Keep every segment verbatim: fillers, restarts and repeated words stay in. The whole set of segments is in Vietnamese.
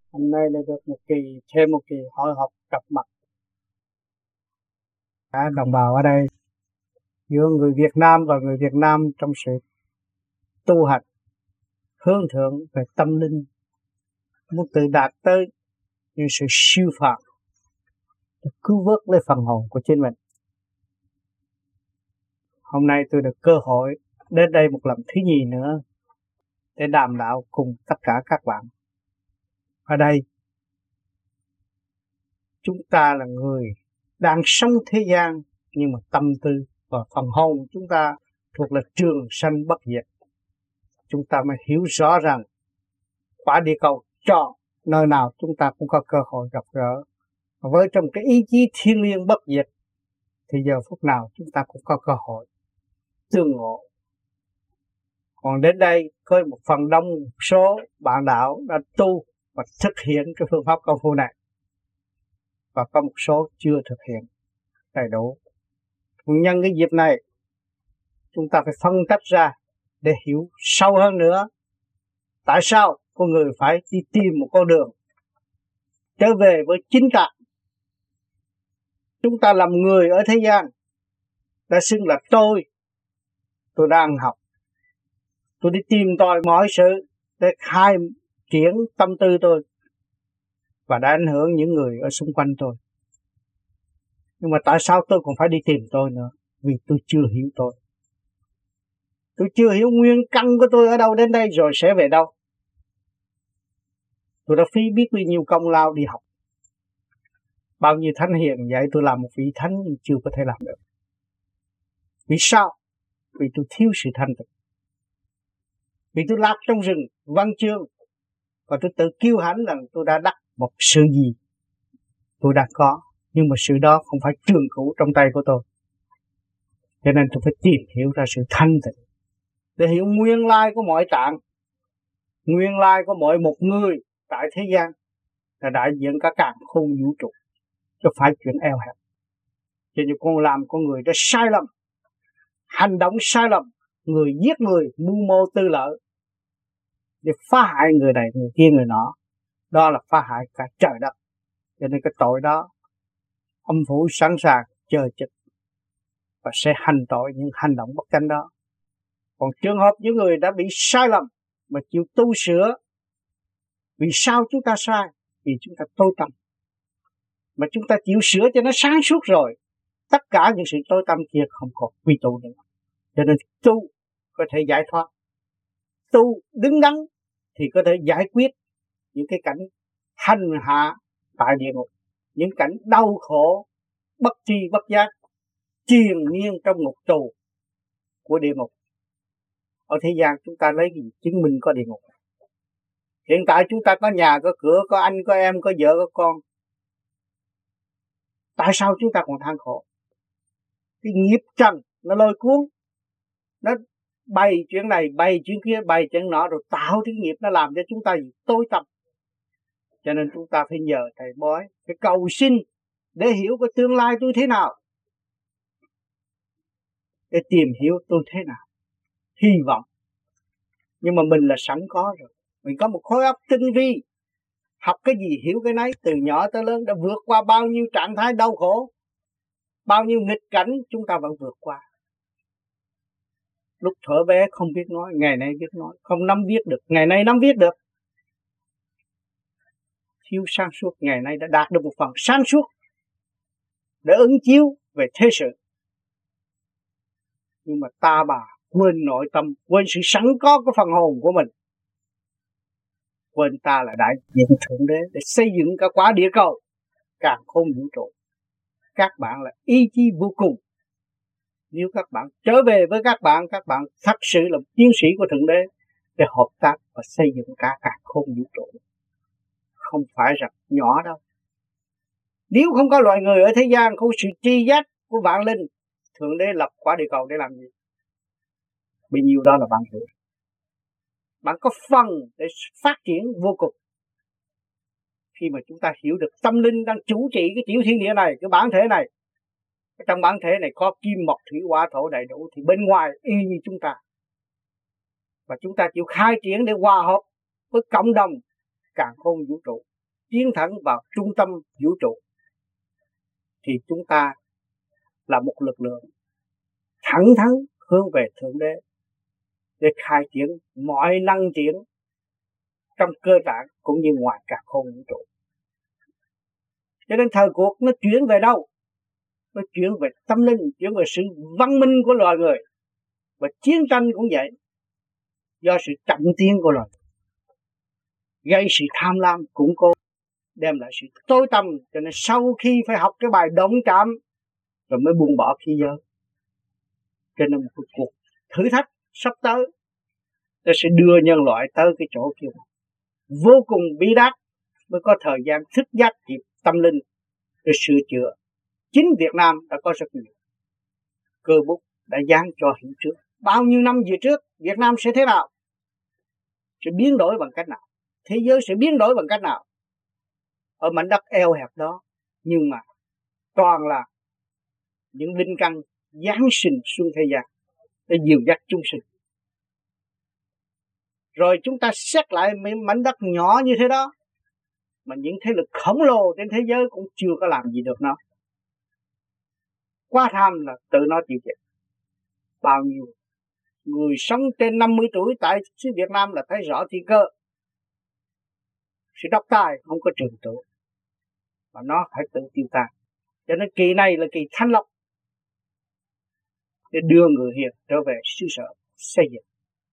Hôm nay là được một kỳ, thêm một kỳ hội họp gặp mặt cả đồng bào ở đây, giữa người Việt Nam và người Việt Nam trong sự tu hành hướng thượng về tâm linh, muốn tự đạt tới những sự siêu phàm để cứu vớt lấy phần hồn của chính mình. Hôm nay tôi được cơ hội đến đây một lần thứ nhì nữa để đàm đạo cùng tất cả các bạn. Ở đây chúng ta là người đang sống thế gian, nhưng mà tâm tư và phần hồn chúng ta thuộc là trường sanh bất diệt. Chúng ta mới hiểu rõ rằng quả địa cầu chọn nơi nào chúng ta cũng có cơ hội gặp gỡ. Với trong cái ý chí thiên liêng bất diệt thì giờ phút nào chúng ta cũng có cơ hội tương ngộ. Còn đến đây có một phần đông số bạn đạo đã tu và thực hiện cái phương pháp công phu này, và có một số chưa thực hiện đầy đủ. Nhân cái dịp này chúng ta phải phân tách ra để hiểu sâu hơn nữa tại sao con người phải đi tìm một con đường trở về với chính cảm. Chúng ta làm người ở thế gian đã xưng là tôi tôi đang học, tôi đi tìm tòi mọi sự để khai triển tâm tư tôi và đã ảnh hưởng những người ở xung quanh tôi. Nhưng mà tại sao tôi còn phải đi tìm tôi nữa? Vì tôi chưa hiểu tôi. Tôi chưa hiểu nguyên căn của tôi ở đâu đến đây rồi sẽ về đâu. Tôi đã phí biết bao nhiêu công lao đi học. Bao nhiêu thánh hiền dạy tôi làm một vị thánh nhưng chưa có thể làm được. Vì sao? Vì tôi thiếu sự thanh tịnh. Vì tôi lạc trong rừng văn chương và tôi tự kiêu hãnh rằng tôi đã đắc một sự gì tôi đã có, nhưng mà sự đó không phải trường cửu trong tay của tôi. Cho nên tôi phải tìm hiểu ra sự thanh tịnh để hiểu nguyên lai của mọi trạng, nguyên lai của mọi một người tại thế gian là đại diện cả càn khôn vũ trụ, chứ phải chuyện eo hẹp. Cho nên con làm con người đã sai lầm, hành động sai lầm, người giết người mưu mô tư lợi để phá hại người này người kia người nọ, đó là phá hại cả trời đất. Cho nên cái tội đó âm phủ sẵn sàng chờ trực và sẽ hành tội những hành động bất chánh đó. Còn trường hợp những người đã bị sai lầm mà chịu tu sửa, vì sao chúng ta sai? Vì chúng ta tối tâm. Mà chúng ta chịu sửa cho nó sáng suốt rồi, tất cả những sự tối tâm kia không còn quy tụ nữa. Cho nên tu có thể giải thoát, tu đứng đắn thì có thể giải quyết những cái cảnh hành hạ tại địa ngục, những cảnh đau khổ bất tri bất giác triền miên trong ngục tù của địa ngục. Ở thế gian chúng ta lấy gì chứng minh có địa ngục? Hiện tại chúng ta có nhà, có cửa, có anh, có em, có vợ, có con. Tại sao chúng ta còn than khổ? Cái nghiệp trần nó lôi cuốn, nó bày chuyện này, bày chuyện kia, bày chuyện nọ, rồi tạo cái nghiệp nó làm cho chúng ta tối tâm. Cho nên chúng ta phải nhờ thầy bói, phải cầu xin để hiểu cái tương lai tôi thế nào, để tìm hiểu tôi thế nào, hy vọng. Nhưng mà mình là sẵn có rồi, mình có một khối óc tinh vi, học cái gì hiểu cái nấy, từ nhỏ tới lớn đã vượt qua bao nhiêu trạng thái đau khổ, bao nhiêu nghịch cảnh chúng ta vẫn vượt qua. Lúc thuở bé không biết nói, ngày nay biết nói, không nắm viết được, ngày nay nắm viết được. Thiếu sáng suốt, ngày nay đã đạt được một phần sáng suốt để ứng chiếu về thế sự. Nhưng mà ta bà quên nội tâm, quên sự sẵn có của phần hồn của mình, quên ta là đại diện Thượng Đế để xây dựng cả quả địa cầu, càn khôn vũ trụ. Các bạn là ý chí vô cùng. Nếu các bạn trở về với các bạn, các bạn thật sự là chiến sĩ của Thượng Đế để hợp tác và xây dựng cả càn khôn vũ trụ. Không phải rằng nhỏ đâu. Nếu không có loài người ở thế gian, không có sự tri giác của vạn linh, Thượng Đế lập quả địa cầu để làm gì? Bấy nhiêu đó là bạn hiểu. Bạn có phần để phát triển vô cùng. Khi mà chúng ta hiểu được tâm linh đang chủ trị cái tiểu thiên địa này, cái bản thể này, trong bản thể này có kim mộc thủy hỏa thổ đầy đủ, thì bên ngoài y như chúng ta. Và chúng ta chịu khai triển để hòa hợp với cộng đồng càn khôn vũ trụ, tiến thẳng vào trung tâm vũ trụ, thì chúng ta là một lực lượng thẳng thắn hướng về Thượng Đế để khai triển mọi năng triển trong cơ tạng cũng như ngoài cả không vũ trụ. Cho nên thời cuộc nó chuyển về đâu? Nó chuyển về tâm linh, chuyển về sự văn minh của loài người. Và chiến tranh cũng vậy, do sự chậm tiến của loài, gây sự tham lam củng cố, đem lại sự tối tăm. Cho nên sau khi phải học cái bài động chạm rồi mới buông bỏ khí giới. Cho nên một cuộc thử thách sắp tới, nó sẽ đưa nhân loại tới cái chỗ kia vô cùng bí đát, mới có thời gian thức giác kịp tâm linh để sửa chữa. Chính Việt Nam đã có rất nhiều cơ bút đã dán cho hiện trước. Bao nhiêu năm về trước Việt Nam sẽ thế nào, sẽ biến đổi bằng cách nào, thế giới sẽ biến đổi bằng cách nào ở mảnh đất eo hẹp đó. Nhưng mà toàn là những linh căn giáng sinh xuống thế gian để dìu dắt chúng sinh. Rồi chúng ta xét lại mảnh đất nhỏ như thế đó, mà những thế lực khổng lồ trên thế giới cũng chưa có làm gì được nó. Quá tham là tự nó chịu chết. Bao nhiêu người sống trên năm mươi tuổi tại xứ Việt Nam là thấy rõ thiên cơ. Sự độc tài không có trường trụ, mà nó phải tự tiêu tan. Cho nên kỳ này là kỳ thanh lọc để đưa người hiền trở về xứ sở xây dựng.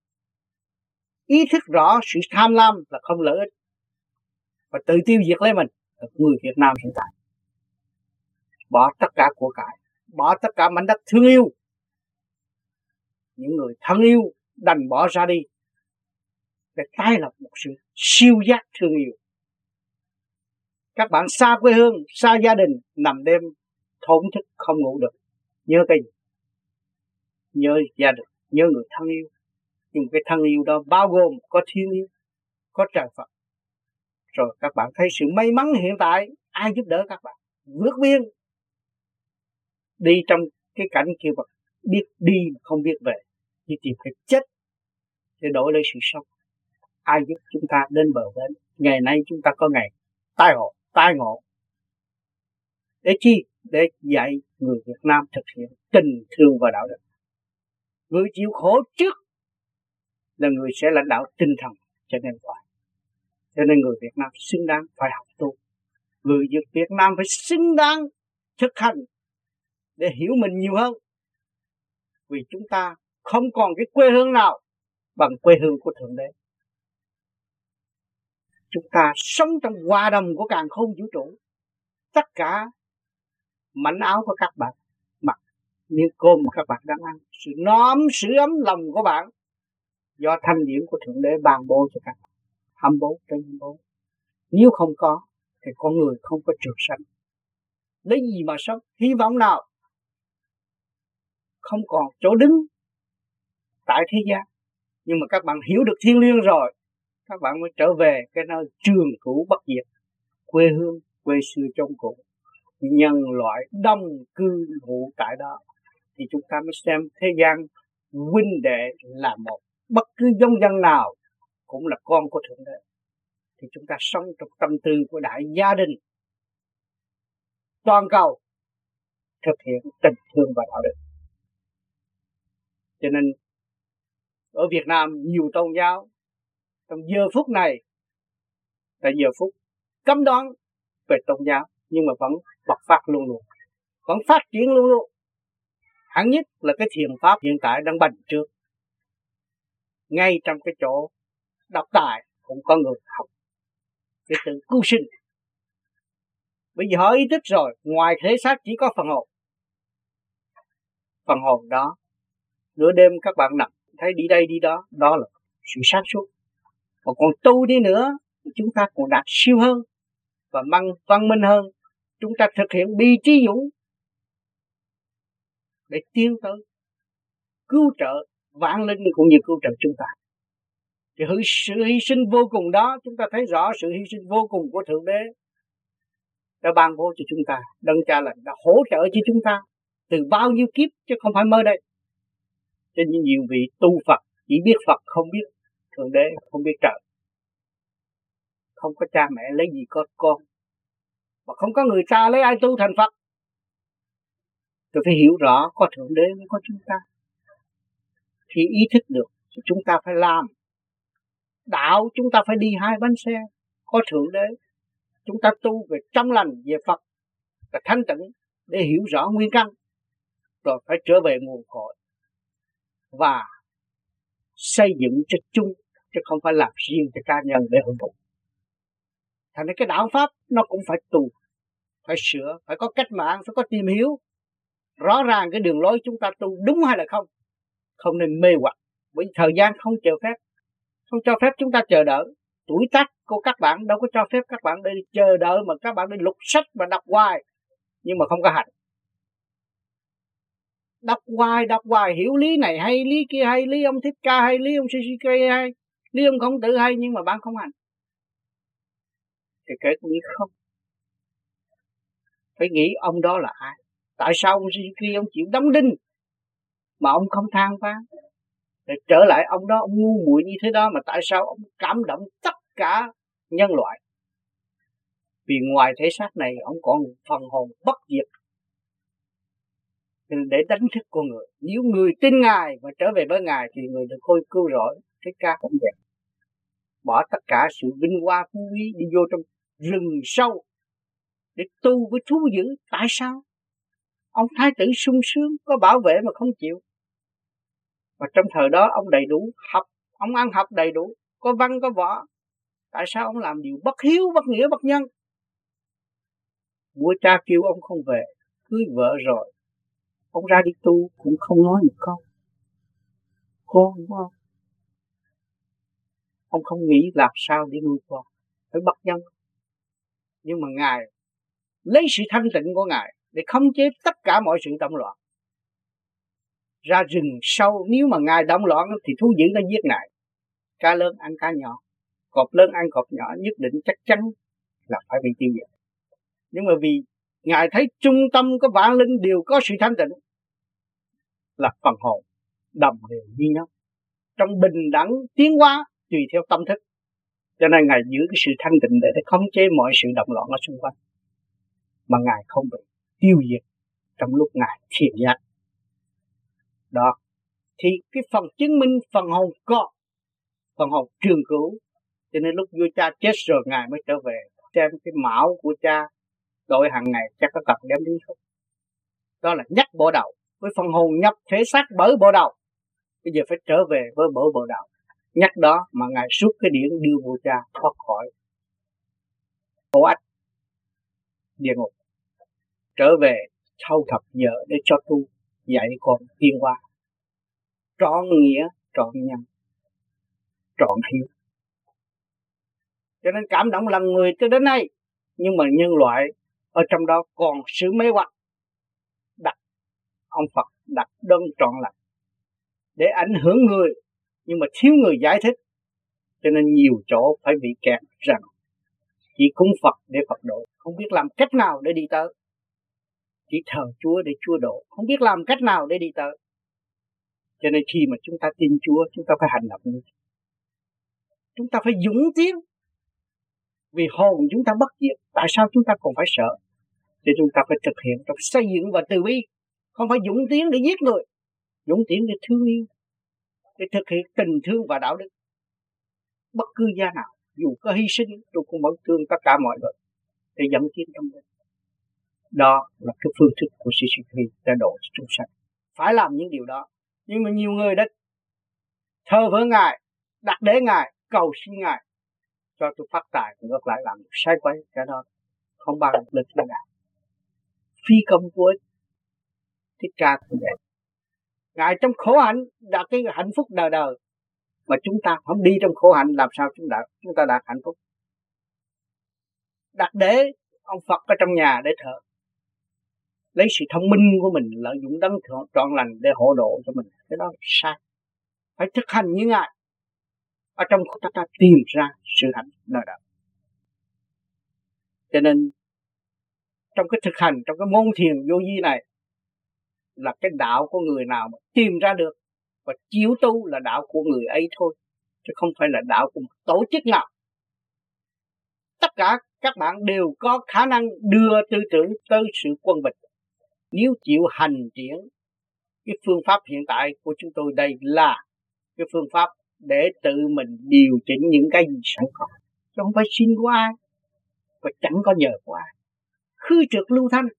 Ý thức rõ sự tham lam là không lợi ích và tự tiêu diệt lấy mình. Là người Việt Nam hiện tại bỏ tất cả của cải, bỏ tất cả mảnh đất thương yêu, những người thân yêu đành bỏ ra đi để tái lập một sự siêu giác thương yêu. Các bạn xa quê hương, xa gia đình, nằm đêm thổn thức không ngủ được, nhớ cái gì? Nhớ gia đình, nhớ người thân yêu. Nhưng cái thân yêu đó bao gồm có thiên yêu, có trời Phật. Rồi các bạn thấy sự may mắn hiện tại, ai giúp đỡ các bạn vượt biên, đi trong cái cảnh kia mà biết đi mà không biết về, đi tìm cái chết để đổi lấy sự sống. Ai giúp chúng ta đến bờ bến? Ngày nay chúng ta có ngày tai ngộ, tai ngộ. Để chi? Để dạy người Việt Nam thực hiện tình thương và đạo đức. Người chịu khổ trước là người sẽ lãnh đạo tinh thần cho nhân loại. Cho nên người Việt Nam xứng đáng phải học tu. Người Việt Nam phải xứng đáng thực hành để hiểu mình nhiều hơn. Vì chúng ta không còn cái quê hương nào bằng quê hương của Thượng Đế. Chúng ta sống trong hòa đồng của càn khôn vũ trụ. Tất cả mảnh áo của các bạn mặc, miếng cơm mà các bạn đang ăn, sự nóm sự ấm lòng của bạn do thanh điển của Thượng Đế ban bố cho các bạn. Hăm bố trên hăm bố. Nếu không có thì con người không có trường sanh. Lấy gì mà sống? Hy vọng nào? Không còn chỗ đứng tại thế gian. Nhưng mà các bạn hiểu được thiên liêng rồi, các bạn mới trở về cái nơi trường cửu bất diệt, quê hương, quê xưa trong cũ. Nhân loại đông cư ngụ tại đó, thì chúng ta mới xem thế gian huynh đệ là một. Bất cứ giống dân nào cũng là con của Thượng Đế. Thì chúng ta sống trong tâm tư của đại gia đình toàn cầu, thực hiện tình thương và đạo đức. Cho nên ở Việt Nam nhiều tôn giáo trong giờ phút này là giờ phút cấm đoán về tôn giáo, nhưng mà vẫn bộc phát luôn luôn, vẫn phát triển luôn luôn. Hẳn nhất là cái thiền pháp hiện tại đang bành trướng. Ngay trong cái chỗ độc tài cũng có người học để tự cứu sinh. Bây giờ họ ý thức rồi, ngoài thể xác chỉ có phần hồn. Phần hồn đó, nửa đêm các bạn nằm thấy đi đây đi đó, đó là sự sáng suốt. Mà còn tu đi nữa, chúng ta còn đạt siêu hơn và mang văn minh hơn. Chúng ta thực hiện bi trí dũng để tiến tới cứu trợ vạn linh cũng như cứu trợ chúng ta. Thì sự hy sinh vô cùng đó, chúng ta thấy rõ sự hy sinh vô cùng của Thượng Đế đã ban bố cho chúng ta. Đấng Cha Lành đã hỗ trợ cho chúng ta từ bao nhiêu kiếp chứ không phải mới đây. Cho nên nhiều vị tu Phật chỉ biết Phật không biết Thượng Đế, không biết trời. Không có cha mẹ lấy gì có con, mà không có người cha lấy ai tu thành Phật. Tôi phải hiểu rõ có Thượng Đế mới có chúng ta. Khi ý thức được thì chúng ta phải làm. Đạo chúng ta phải đi hai bánh xe. Có Thượng Đế, chúng ta tu về trong lành, về Phật và thanh tịnh để hiểu rõ nguyên căn, rồi phải trở về nguồn cội và xây dựng cho chung, chứ không phải làm riêng cho cá nhân để hưởng thụ. Thành ra cái đạo Pháp nó cũng phải tu, phải sửa, phải có cách mạng, phải có tìm hiểu rõ ràng cái đường lối chúng ta tu đúng hay là không. Không nên mê hoặc, bởi vì thời gian không cho phép, không cho phép chúng ta chờ đợi. Tuổi tác của các bạn đâu có cho phép các bạn đi chờ đợi mà các bạn đi lục sách và đọc hoài nhưng mà không có hành. Đọc hoài, đọc hoài, hiểu lý này hay, lý kia hay, lý ông Thích Ca hay, lý ông Suzuki hay, lý ông Khổng Tử hay, nhưng mà bạn không hành thì kể cũng như không. Phải nghĩ ông đó là ai, tại sao ông Suzuki ông chịu đóng đinh mà ông không than vãn, để trở lại ông đó ông ngu muội như thế đó, mà tại sao ông cảm động tất cả nhân loại? Vì ngoài thể xác này ông còn phần hồn bất diệt để đánh thức con người. Nếu người tin Ngài và trở về với Ngài thì người được khôi cứu rỗi. Thích Ca cũng vậy, bỏ tất cả sự vinh hoa phú quý đi vô trong rừng sâu để tu với thú dữ. Tại sao? Ông thái tử sung sướng, có bảo vệ mà không chịu. Và trong thời đó ông đầy đủ học, ông ăn học đầy đủ, có văn có võ. Tại sao ông làm điều bất hiếu, bất nghĩa, bất nhân? Vua cha kêu ông không về, cưới vợ rồi ông ra đi tu cũng không nói một câu. Con đúng không? Ông không nghĩ làm sao để nuôi con, phải bất nhân. Nhưng mà Ngài lấy sự thanh tịnh của Ngài để khống chế tất cả mọi sự động loạn. Ra rừng sâu, nếu mà Ngài động loạn thì thú dữ nó giết Ngài. Cá lớn ăn cá nhỏ, cọp lớn ăn cọp nhỏ, nhất định chắc chắn là phải bị tiêu diệt. Nhưng mà vì Ngài thấy trung tâm của vạn linh đều có sự thanh tịnh, là phần hồn đồng đều như nhau, trong bình đẳng tiến hóa tùy theo tâm thức. Cho nên Ngài giữ cái sự thanh tịnh để khống chế mọi sự động loạn ở xung quanh, mà Ngài không bị tiêu diệt trong lúc Ngài thiền giác. Đó, thì cái phần chứng minh phần hồn có, phần hồn trường cửu. Cho nên lúc vua cha chết rồi Ngài mới trở về. Xem cái mão của cha đội hàng ngày chắc có cần đem đi không? Đó là nhắc bộ đầu, với phần hồn nhập thể xác bởi bộ đầu. Bây giờ phải trở về với bởi bộ đầu. Nhắc đó mà Ngài rút cái điển đưa vua cha thoát khỏi khổ ách địa ngục, trở về thâu thập vợ để cho tu, dạy con tiên hóa, trọn nghĩa, trọn nhân, trọn hiếu. Cho nên cảm động lòng người cho đến nay. Nhưng mà nhân loại ở trong đó còn sự mê hoặc, đặt ông Phật đặt đơn trọn lành để ảnh hưởng người, nhưng mà thiếu người giải thích. Cho nên nhiều chỗ phải bị kẹt rằng chỉ cúng Phật để Phật độ, không biết làm cách nào để đi tới. Chỉ thờ Chúa để Chúa độ, không biết làm cách nào để đi tới. Cho nên khi mà chúng ta tin Chúa, chúng ta phải hành động như thế. Chúng ta phải dũng tiến, vì hồn chúng ta bất diệt. Tại sao chúng ta còn phải sợ? Thì chúng ta phải thực hiện trong xây dựng và từ bi. Không phải dũng tiến để giết người, dũng tiến để thương yêu, để thực hiện tình thương và đạo đức. Bất cứ gia nào, dù có hy sinh, tôi cũng vẫn thương tất cả mọi người để dẫn tiến trong mình. Đó là cái phương thức của sự suy nghĩ để độ cho chúng sanh. Phải làm những điều đó. Nhưng mà nhiều người đã thờ với Ngài, đặt để Ngài, cầu xin Ngài cho tôi phát tài, ngược lại làm sai quấy. Cái đó không bằng lực là Ngài. Phi công của Thích Ca cũng vậy. Ngài trong khổ hạnh đạt cái hạnh phúc đời đời, mà chúng ta không đi trong khổ hạnh, làm sao chúng ta chúng ta đạt hạnh phúc? Đặt để ông Phật ở trong nhà để thờ, lấy sự thông minh của mình lợi dụng đấng trọn lành để hộ độ cho mình, cái đó là sai. Phải thực hành như Ngài. Ở trong ta, ta tìm ra sự hạnh đời đời. Cho nên trong cái thực hành, trong cái môn thiền vô vi này là cái đạo của người nào mà tìm ra được và chiếu tu là đạo của người ấy thôi, chứ không phải là đạo của một tổ chức nào. tất cả các bạn đều có khả năng đưa tư tưởng tới sự quân bình. Nếu chịu hành triển cái phương pháp hiện tại của chúng tôi đây là cái phương pháp để tự mình điều chỉnh những cái gì sẵn có, chứ không phải xin của ai và chẳng có nhờ của ai. Khứ trượt lưu thanh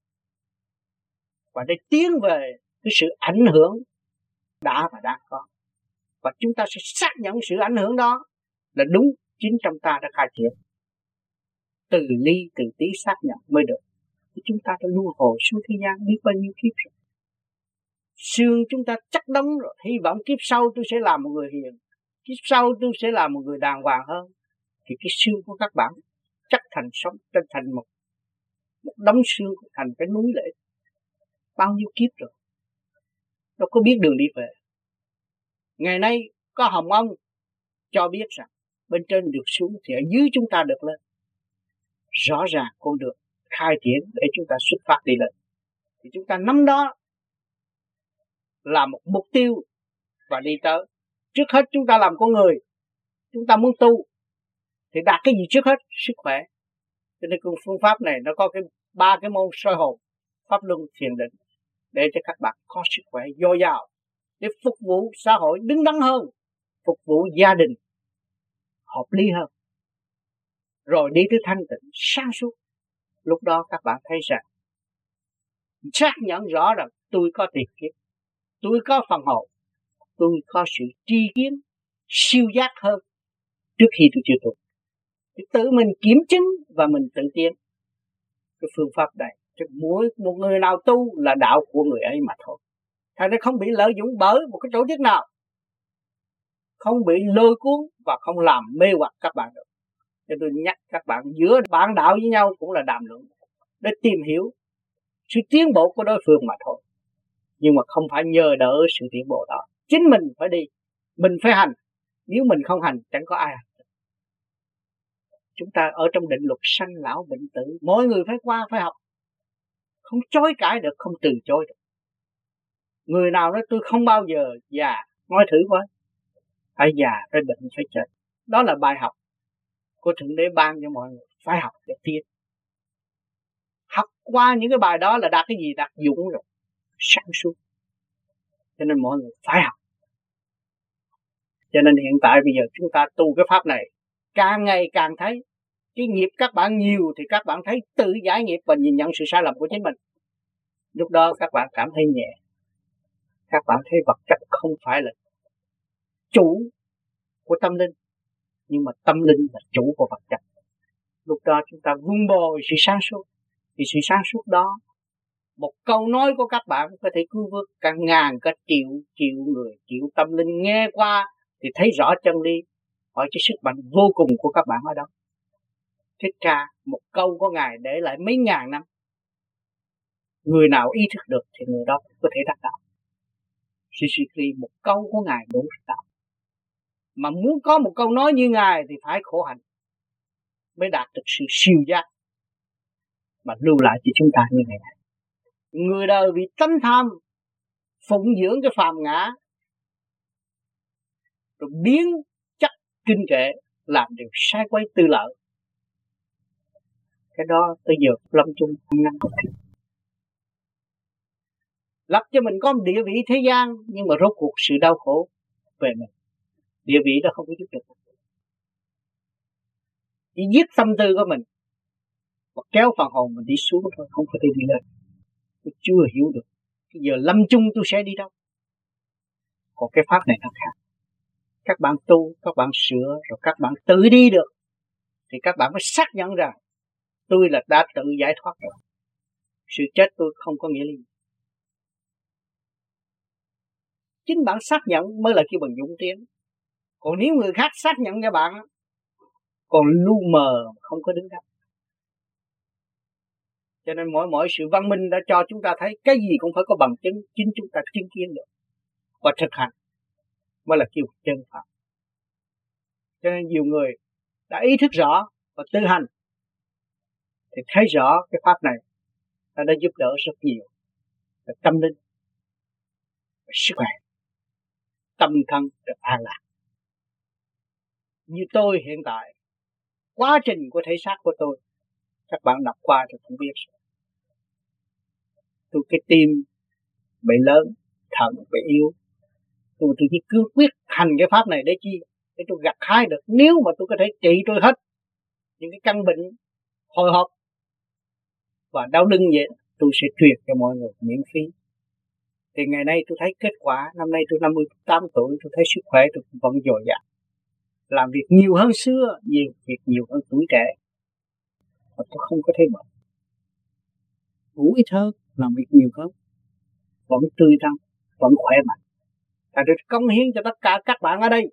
và để tiến về cái sự ảnh hưởng đã và đang có, và chúng ta sẽ xác nhận sự ảnh hưởng đó là đúng, chính trong ta đã khai triển. Từ ly từ tí xác nhận mới được. Thì chúng ta đã luân hồi xuống thế gian biết bao nhiêu kiếp rồi. Xương chúng ta chắc đóng rồi, hy vọng kiếp sau tôi sẽ làm một người hiền, kiếp sau tôi sẽ làm một người đàng hoàng hơn. Thì cái xương của các bạn chắc thành sống trên thành một một đống xương, thành cái núi lệ bao nhiêu kiếp rồi, đâu có biết đường đi về. Ngày nay có Hồng Ông cho biết rằng bên trên được xuống thì ở dưới chúng ta được lên. Rõ ràng con đường khai triển để chúng ta xuất phát đi lên, thì chúng ta nắm đó là một mục tiêu và đi tới. Trước hết chúng ta làm con người, chúng ta muốn tu thì đạt cái gì trước hết? Sức khỏe. Cho nên phương pháp này nó có cái ba cái môn soi hồn, pháp luân, thiền định, để cho các bạn có sức khỏe dồi dào để phục vụ xã hội đứng đắn hơn, phục vụ gia đình hợp lý hơn, rồi đi tới thanh tịnh sáng suốt. Lúc đó các bạn thấy rằng xác nhận rõ rằng tôi có tiền kiếp, tôi có phần hồn, tôi có sự tri kiến siêu giác hơn trước khi tôi chưa tu. Thì tự mình kiểm chứng và mình tự tiến. Cái phương pháp này cho mỗi một người nào tu là đạo của người ấy mà thôi. Thành ra không bị lợi dụng bởi một cái tổ chức nào, không bị lôi cuốn và không làm mê hoặc các bạn được. Cho tôi nhắc các bạn, giữa bạn đạo với nhau cũng là đàm luận để tìm hiểu sự tiến bộ của đối phương mà thôi. Nhưng mà không phải nhờ đỡ sự tiến bộ đó. Chính mình phải đi, mình phải hành. Nếu mình không hành chẳng có ai hành. Chúng ta ở trong định luật sanh lão bệnh tử, mỗi người phải qua phải học, không chối cãi được, không từ chối được. Người nào nói tôi không bao giờ già, nói thử coi, phải già phải bệnh phải chết. Đó là bài học của Thượng Đế ban cho mọi người, phải học để tiến. Học qua những cái bài đó là đạt cái gì? Đạt dũng rồi, sáng suốt. Cho nên mọi người phải học. Cho nên hiện tại bây giờ chúng ta tu cái pháp này, càng ngày càng thấy cái nghiệp các bạn nhiều thì các bạn thấy tự giải nghiệp và nhìn nhận sự sai lầm của chính mình. Lúc đó các bạn cảm thấy nhẹ. Các bạn thấy vật chất không phải là chủ của tâm linh, nhưng mà tâm linh là chủ của vật chất. Lúc đó chúng ta vun bồi sự sáng suốt. Thì sự sáng suốt đó, một câu nói của các bạn có thể cứu vớt cả ngàn, cả triệu, triệu người, triệu tâm linh nghe qua thì thấy rõ chân lý. Hỏi cái sức mạnh vô cùng của các bạn ở đâu? Thích Ca, một câu của Ngài để lại mấy ngàn năm. Người nào ý thức được thì người đó có thể đắc đạo. Sisiki, một câu của Ngài đủ đạo. Mà muốn có một câu nói như Ngài thì phải khổ hạnh mới đạt được sự siêu giác mà lưu lại cho chúng ta như ngày này. Người đời vì tánh tham phụng dưỡng cái phàm ngã, rồi biến chất kinh kệ làm điều sai quấy tư lợi. Cái đó tới giờ lâm chung không năng không thích. Lập cho mình có một địa vị thế gian, nhưng mà rốt cuộc sự đau khổ về mình. Địa vị đó không có giúp được. Chỉ giết tâm tư của mình và kéo phần hồn mình đi xuống thôi, không có thể đi lên. Tôi chưa hiểu được cái giờ lâm chung tôi sẽ đi đâu. Còn cái pháp này nó khác. Các bạn tu, các bạn sửa, rồi các bạn tự đi được, thì các bạn mới xác nhận rằng tôi là đã tự giải thoát rồi. Sự chết tôi không có nghĩa lý. Chính bạn xác nhận mới là kêu bằng dũng tiến. Còn nếu người khác xác nhận cho bạn, còn lu mờ không có đứng đắn. Cho nên mỗi mỗi sự văn minh đã cho chúng ta thấy cái gì cũng phải có bằng chứng, chính chúng ta chứng kiến được và thực hành mới là kêu chân pháp. Cho nên nhiều người đã ý thức rõ và tư hành thì thấy rõ cái pháp này nó đã giúp đỡ rất nhiều về tâm linh, về sức khỏe, tâm thân được an lạc. Như tôi hiện tại quá trình của thể xác của tôi. Các bạn đọc qua thì cũng biết. Tôi cái tim bị lớn, thận bị yếu. Tôi, tôi chỉ cứ quyết hành cái pháp này để chi? Để tôi gặt hái được. Nếu mà tôi có thể trị tôi hết những cái căn bệnh hồi hộp và đau lưng vậy, tôi sẽ truyền cho mọi người miễn phí. Thì ngày nay tôi thấy kết quả. Năm nay tôi năm mươi tám tuổi, tôi thấy sức khỏe tôi vẫn dồi dào, làm việc nhiều hơn xưa, nhiều việc nhiều hơn tuổi trẻ, và tôi không có thấy bệnh. Ngủ ít hơn, làm việc nhiều hơn, vẫn tươi tắn, vẫn khỏe mạnh. Ta được cống hiến cho tất cả các bạn ở đây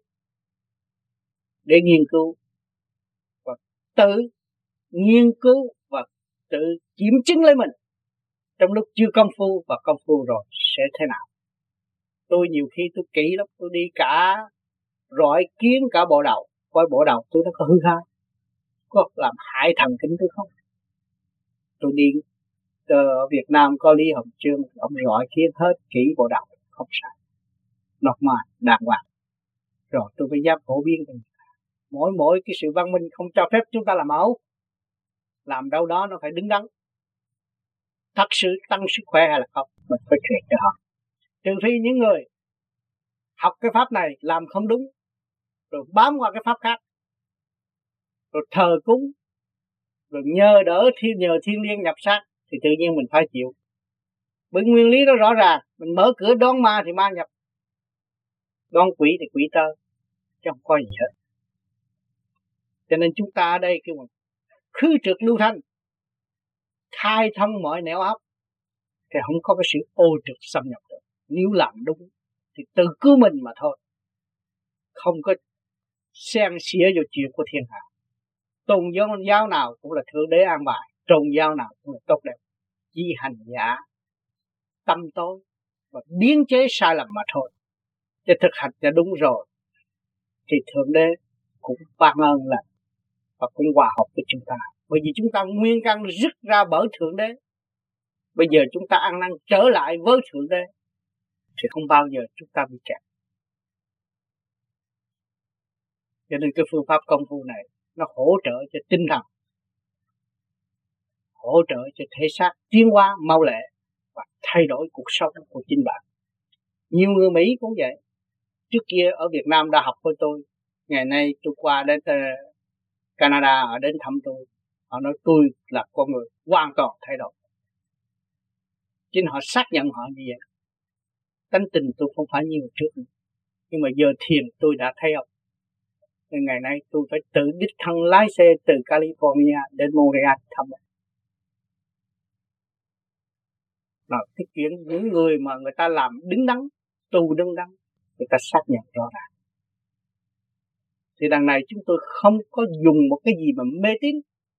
để nghiên cứu và tự nghiên cứu và tự kiểm chứng lấy mình trong lúc chưa công phu, và công phu rồi sẽ thế nào. Tôi nhiều khi tôi kỹ lắm, tôi đi cả rọi kiến cả bộ đầu, coi bộ đầu tôi nó có hư hao, có làm hại thần kinh tôi không. Tôi đi ở Việt Nam có Lý Hồng Trương, ông rọi kiến hết kỹ bộ đầu không sai, nọc mài đàng hoàng, rồi tôi mới dám phổ biến. Mỗi mỗi cái sự văn minh không cho phép chúng ta làm ẩu, làm đâu đó nó phải đứng đắn, thật sự tăng sức khỏe hay là không, mình phải truyền cho họ. Trừ phi những người học cái pháp này làm không đúng, rồi bám qua cái pháp khác, rồi thờ cúng, rồi nhờ đỡ thiên nhờ thiên liêng nhập sát, thì tự nhiên mình phải chịu. Bởi nguyên lý đó rõ ràng, mình mở cửa đón ma thì ma nhập, đón quỷ thì quỷ tơ, chứ không có gì hết. Cho nên chúng ta ở đây kêu bằng khứ trượt lưu thanh, khai thông mọi nẻo ấp, thì không có cái sự ô trượt xâm nhập được. Nếu làm đúng thì tự cứu mình mà thôi, không có xen xỉa vào chuyện của thiên hạ. Tôn giáo giáo nào cũng là thượng đế an bài, tôn giáo nào cũng là tốt đẹp, chỉ hành giả tâm tối và biến chế sai lầm mà thôi. Chứ thực hành cho đúng rồi thì thượng đế cũng ban ơn lành và cũng hòa hợp với chúng ta. Bởi vì chúng ta nguyên căn rứt ra bởi thượng đế, bây giờ chúng ta ăn năn trở lại với thượng đế thì không bao giờ chúng ta bị kẹt. Cho nên cái phương pháp công phu này nó hỗ trợ cho tinh thần, hỗ trợ cho thể xác tiến hóa mau lẹ và thay đổi cuộc sống của chính bạn. Nhiều người Mỹ cũng vậy. Trước kia ở Việt Nam đã học với tôi, ngày nay tôi qua đến Canada, họ đến thăm tôi, họ nói tôi là con người hoàn toàn thay đổi. Chính họ xác nhận họ như vậy. Tánh tình tôi không phải như trước nữa, nhưng mà giờ thiền tôi đã thấy ông. Nên ngày nay tôi phải tự đích thân lái xe từ California đến Montreal thăm ông. Rồi cái chuyện những người mà người ta làm đứng đắn, tu đứng đắn, người ta xác nhận rõ ràng. Thì đằng này chúng tôi không có dùng một cái gì mà mê tín,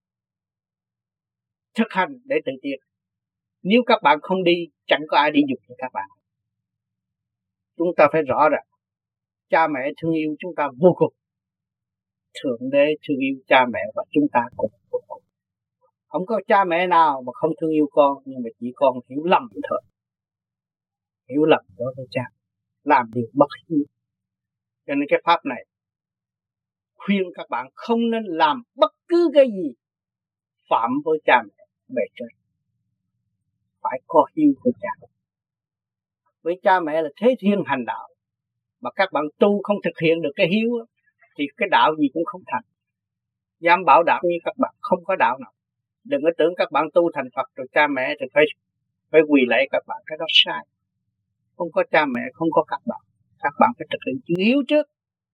thực hành để tự tiến. Nếu các bạn không đi, chẳng có ai đi giúp cho các bạn. Chúng ta phải rõ ràng, cha mẹ thương yêu chúng ta vô cùng, thượng đế thương yêu cha mẹ và chúng ta cũng vô cùng. Không có cha mẹ nào mà không thương yêu con, nhưng mà chỉ con hiểu lầm thôi, hiểu lầm đối với cha, làm điều bất hiếu. Cho nên cái pháp này khuyên các bạn không nên làm bất cứ cái gì phạm với cha mẹ bề trên, phải có hiếu với cha. Với cha mẹ là thế thiên hành đạo, mà các bạn tu không thực hiện được cái hiếu thì cái đạo gì cũng không thành. Dám bảo đạo như các bạn không có đạo nào. Đừng có tưởng các bạn tu thành Phật rồi cha mẹ thì phải phải quỳ lạy các bạn, cái đó sai. Không có cha mẹ, không có các bạn, các bạn phải thực hiện chữ hiếu trước.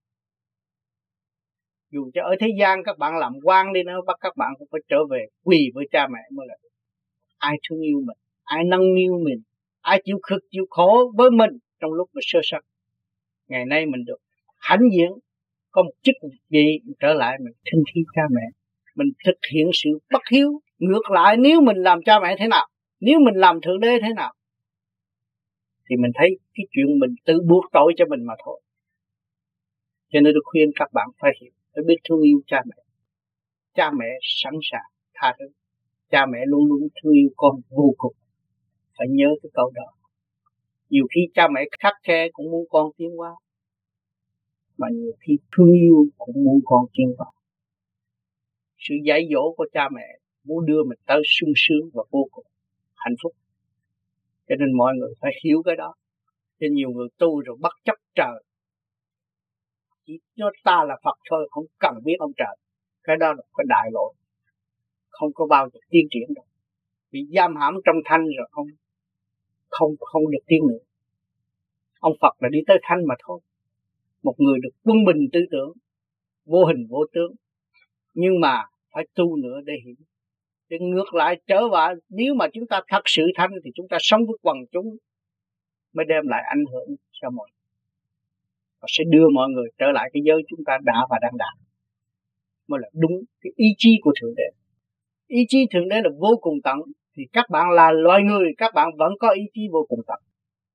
Dù cho ở thế gian các bạn làm quan đi nữa, bắt các bạn cũng phải trở về quỳ với cha mẹ mới là. Ai thương yêu mình, ai nâng niu mình, ai chịu cực chịu khổ với mình trong lúc mình sơ sất. Ngày nay mình được hãnh diện, có một chức vị trở lại mình thinh thiêng cha mẹ, mình thực hiện sự bất hiếu. Ngược lại, nếu mình làm cha mẹ thế nào, nếu mình làm thượng đế thế nào, thì mình thấy cái chuyện mình tự buộc tội cho mình mà thôi. Cho nên tôi khuyên các bạn phải hiểu, phải biết thương yêu cha mẹ. Cha mẹ sẵn sàng tha thứ, cha mẹ luôn luôn thương yêu con vô cùng. Phải nhớ cái câu đó. Nhiều khi cha mẹ khắt khe cũng muốn con tiến hóa, mà nhiều khi thương yêu cũng muốn con tiến hóa. sự dạy dỗ của cha mẹ muốn đưa mình tới sung sướng và vô cùng hạnh phúc. Cho nên mọi người phải hiểu cái đó. Cho nhiều người tu rồi bất chấp trời, chỉ nói ta là Phật thôi, không cần biết ông trời. Cái đó là cái đại lỗi, không có bao giờ tiến triển được. Bị giam hãm trong thanh rồi không không không được tiến nữa. Ông Phật là đi tới thanh mà thôi. Một người được quân bình tư tưởng, vô hình vô tướng, nhưng mà phải tu nữa để hiểu. Để ngược lại trở vào, nếu mà chúng ta thật sự thanh thì chúng ta sống với quần chúng mới đem lại ảnh hưởng cho mọi người, và sẽ đưa mọi người trở lại cái giới chúng ta đã và đang đạt, mới là đúng cái ý chí của Thượng Đế. Ý chí Thượng Đế là vô cùng tận, thì các bạn là loài người, các bạn vẫn có ý chí vô cùng tận.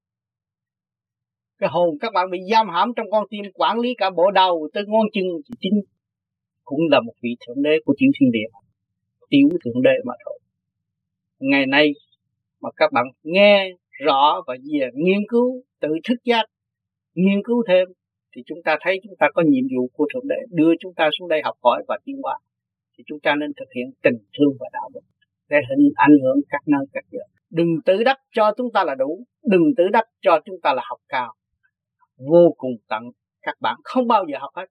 Cái hồn các bạn bị giam hãm trong con tim, quản lý cả bộ đầu tới ngón chân chỉ chính cũng là một vị Thượng Đế của tiểu thiên địa, tiểu Thượng Đế mà thôi. Ngày nay mà các bạn nghe rõ và về nghiên cứu, tự thức giác, nghiên cứu thêm, thì chúng ta thấy chúng ta có nhiệm vụ của Thượng Đế đưa chúng ta xuống đây học hỏi và tiến hóa. Thì chúng ta nên thực hiện tình thương và đạo đức để hình ảnh hưởng các nơi các giờ. Đừng tự đắc cho chúng ta là đủ, đừng tự đắc cho chúng ta là học cao. Vô cùng tận, các bạn không bao giờ học hết.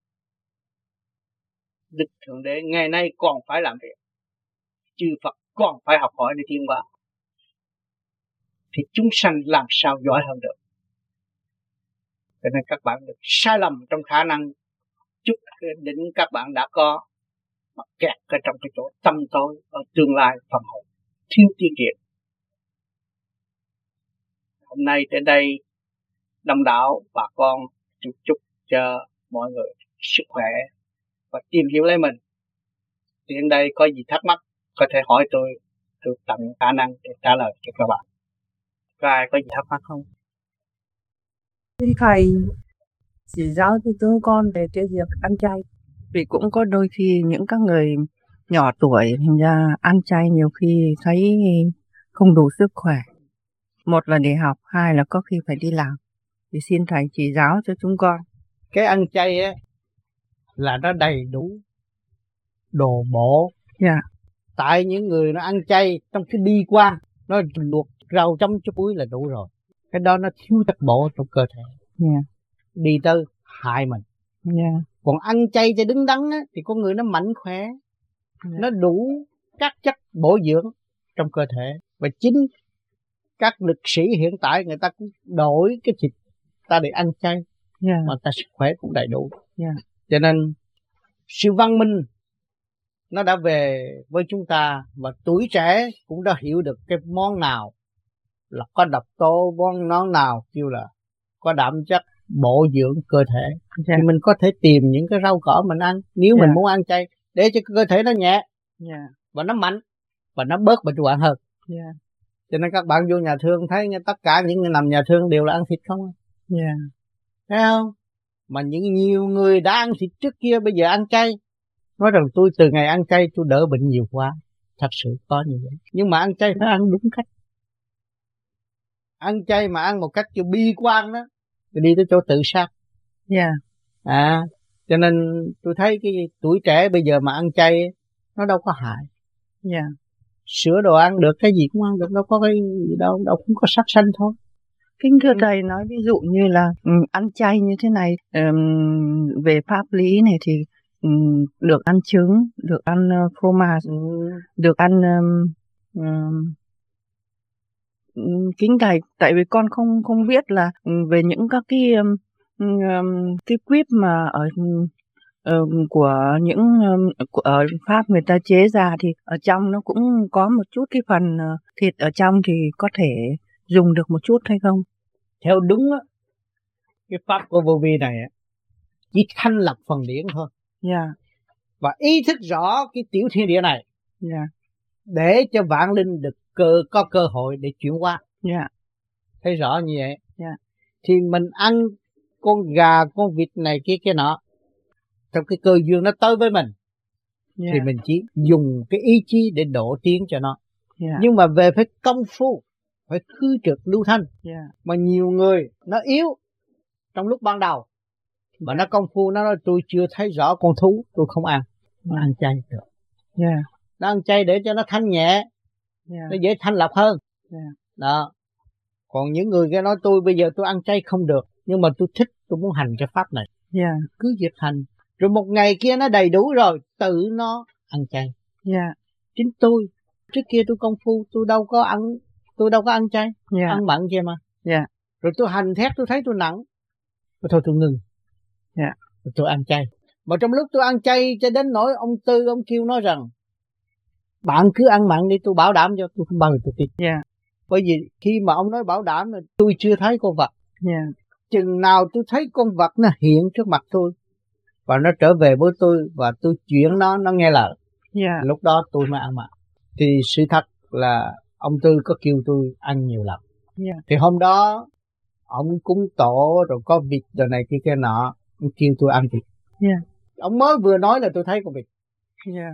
Đức Thượng Đế ngày nay còn phải làm việc, chư Phật còn phải học hỏi để tiến hóa, thì chúng sanh làm sao giỏi hơn được. Cho nên các bạn được sai lầm trong khả năng chút cái đỉnh các bạn đã có, mà kẹt ở trong cái chỗ tâm tối ở tương lai phần hồn thiếu tiến triển. Hôm nay tới đây đông đảo bà con chúc chúc cho mọi người sức khỏe và tìm hiểu lấy mình. Đến đây có gì thắc mắc có thể hỏi tôi, tôi tận khả năng để trả lời cho các bạn. Có ai có gì thắc mắc không? Thưa thầy, chỉ giáo cho chúng con về cái việc ăn chay. Vì cũng có đôi khi những các người nhỏ tuổi thành ra ăn chay nhiều khi thấy không đủ sức khỏe. Một là để học, hai là có khi phải đi làm. Thì xin thầy chỉ giáo cho chúng con. Cái ăn chay á là nó đầy đủ đồ bổ. Dạ. Yeah. Tại những người nó ăn chay trong cái bi quan, nó luộc rau chấm chút muối là đủ rồi. Cái đó nó thiếu chất bổ trong cơ thể. Yeah. Đi tới hại mình. Yeah. Còn ăn chay cho đứng đắn á, thì con người nó mạnh khỏe. Yeah. Nó đủ các chất bổ dưỡng trong cơ thể. Và chính các lực sĩ hiện tại người ta cũng đổi cái thịt ta để ăn chay. Yeah. Mà ta sức khỏe cũng đầy đủ. Yeah. Cho nên sự văn minh nó đã về với chúng ta, và tuổi trẻ cũng đã hiểu được cái món nào là có độc tố, món món nào kêu là có đạm chất bổ dưỡng cơ thể. Yeah. Thì mình có thể tìm những cái rau cỏ mình ăn nếu yeah. mình muốn ăn chay để cho cơ thể nó nhẹ. Yeah. Và nó mạnh và nó bớt bệnh hoạn hơn. Yeah. Cho nên các bạn vô nhà thương thấy tất cả những người nằm nhà thương đều là ăn thịt không? Yeah. Thấy không? Mà những nhiều người đã ăn thịt trước kia bây giờ ăn chay, nói rằng tôi từ ngày ăn chay tôi đỡ bệnh nhiều quá. Thật sự có như vậy. Nhưng mà ăn chay phải ăn đúng cách. Ăn chay mà ăn một cách kiểu bi quan đó thì đi tới chỗ tự sát. Yeah. À, cho nên tôi thấy cái tuổi trẻ bây giờ mà ăn chay nó đâu có hại. Yeah. Sữa đồ ăn được, cái gì cũng ăn được, đâu có cái gì đâu, đâu cũng có sát sanh thôi. Kính thưa thầy, nói ví dụ như là um, ăn chay như thế này, um, về pháp lý này thì um, được ăn trứng, được ăn uh, fromage, um, được ăn um, um, kính thầy, tại vì con không không biết là um, về những các cái um, um, cái quýt mà ở um, của những um, của ở Pháp người ta chế ra thì ở trong nó cũng có một chút cái phần uh, thịt ở trong, thì có thể dùng được một chút hay không? Theo đúng á, cái pháp của vô vi này á, chỉ thanh lập phần điển thôi. Yeah. Và ý thức rõ cái tiểu thiên địa này. Yeah. Để cho vạn linh được cơ có cơ hội để chuyển hóa. Yeah. Thấy rõ như vậy. Yeah. Thì mình ăn con gà, con vịt này kia kia nọ, trong cái cơ duyên nó tới với mình. Yeah. Thì mình chỉ dùng cái ý chí để độ tiến cho nó. Yeah. Nhưng mà về phải công phu, phải khư trực lưu thanh. Yeah. Mà nhiều người nó yếu trong lúc ban đầu, mà nó công phu nó nói tôi chưa thấy rõ con thú, tôi không ăn. nó ăn chay được. Yeah. Nó ăn chay để cho nó thanh nhẹ, Yeah. nó dễ thanh lọc hơn. Yeah. Đó. Còn những người kia nói tôi bây giờ tôi ăn chay không được, nhưng mà tôi thích, tôi muốn hành cái pháp này. Yeah. Cứ việc hành, rồi một ngày kia nó đầy đủ rồi, tự nó ăn chay. Yeah. Chính tôi, trước kia tôi công phu, tôi đâu có ăn, tôi đâu có ăn chay, Yeah. ăn mặn kia mà. Yeah. Rồi tôi hành thét, tôi thấy tôi nặng, rồi thôi tôi ngừng. Yeah. Rồi tôi ăn chay. Mà trong lúc tôi ăn chay cho đến nỗi ông Tư, ông kêu nói rằng bạn cứ ăn mặn đi, tôi bảo đảm cho, tôi không bao giờ tôi tin. Yeah. Bởi vì khi mà ông nói bảo đảm là tôi chưa thấy con vật. Yeah. Chừng nào tôi thấy con vật nó hiện trước mặt tôi và nó trở về với tôi và tôi chuyển nó, nó nghe lời. Yeah. Lúc đó tôi mới ăn mặn. Thì sự thật là ông Tư có kêu tôi ăn nhiều lần. Yeah. Thì hôm đó ông cúng tổ rồi có vịt rồi này kia kia nọ, ông kêu tôi ăn thịt. Yeah. Ông mới vừa nói là tôi thấy con vịt. Yeah.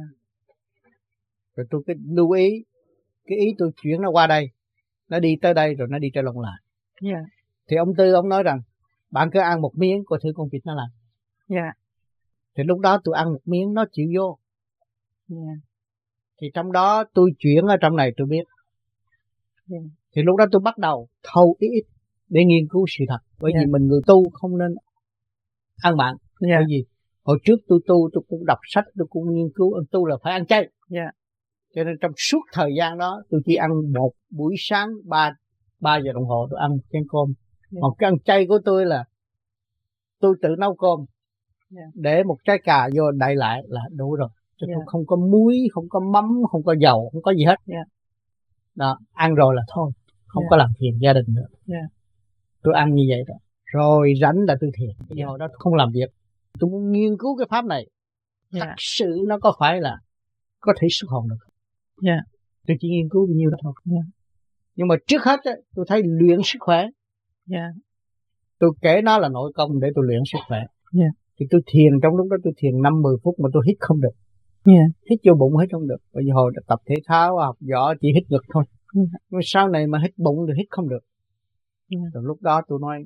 Rồi tôi cứ lưu ý, cái ý tôi chuyển nó qua đây, nó đi tới đây rồi nó đi trở lộn lại. Yeah. Thì ông Tư ông nói rằng bạn cứ ăn một miếng coi thử con vịt nó làm. Yeah. Thì lúc đó tôi ăn một miếng nó chịu vô. Yeah. Thì trong đó tôi chuyển ở trong này tôi biết. Yeah. Thì lúc đó tôi bắt đầu thâu ít ít để nghiên cứu sự thật. Bởi Yeah. vì mình người tu không nên ăn mặn. Yeah. Bởi vì hồi trước tôi tu tôi cũng đọc sách, tôi cũng nghiên cứu tu là phải ăn chay. Yeah. Cho nên trong suốt thời gian đó tôi chỉ ăn một buổi sáng ba ba giờ đồng hồ tôi ăn một chén cơm. Yeah. Một cái ăn chay của tôi là tôi tự nấu cơm. Yeah. Để một trái cà vô đậy lại là đủ rồi. Chứ Yeah. tôi không có muối, không có mắm, không có dầu, không có gì hết. Yeah. Đó, ăn rồi là thôi, không Yeah. có làm phiền gia đình nữa. Yeah. Tôi ăn như vậy đó. Rồi rảnh là tôi thiền. Bây giờ đó tôi không làm việc. Tôi muốn nghiên cứu cái pháp này. Yeah. Thật sự nó có phải là có thể xuất hồn được không? Yeah. Tôi chỉ nghiên cứu bao nhiêu đó thôi. Yeah. Nhưng mà trước hết tôi thấy luyện sức khỏe. Yeah. Tôi kể nó là nội công để tôi luyện sức khỏe. Yeah. Thì tôi thiền, trong lúc đó tôi thiền năm mười phút mà tôi hít không được. Yeah. Hít vô bụng hít không được. Bởi vì hồi tập thể thao, học võ chỉ hít ngực thôi. Yeah. Nhưng sau này mà hít bụng thì hít không được. Yeah. Rồi lúc đó tôi nói,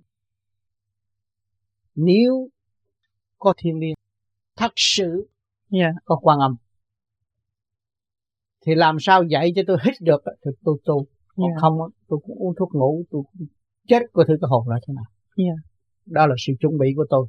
nếu có thiên liêng, thật sự Yeah. có Quan Âm, thì làm sao dạy cho tôi hít được thì tôi tu. Còn Yeah. không tôi cũng uống thuốc ngủ, tôi cũng chết coi thử cái hồn là thế nào. Yeah. Đó là sự chuẩn bị của tôi.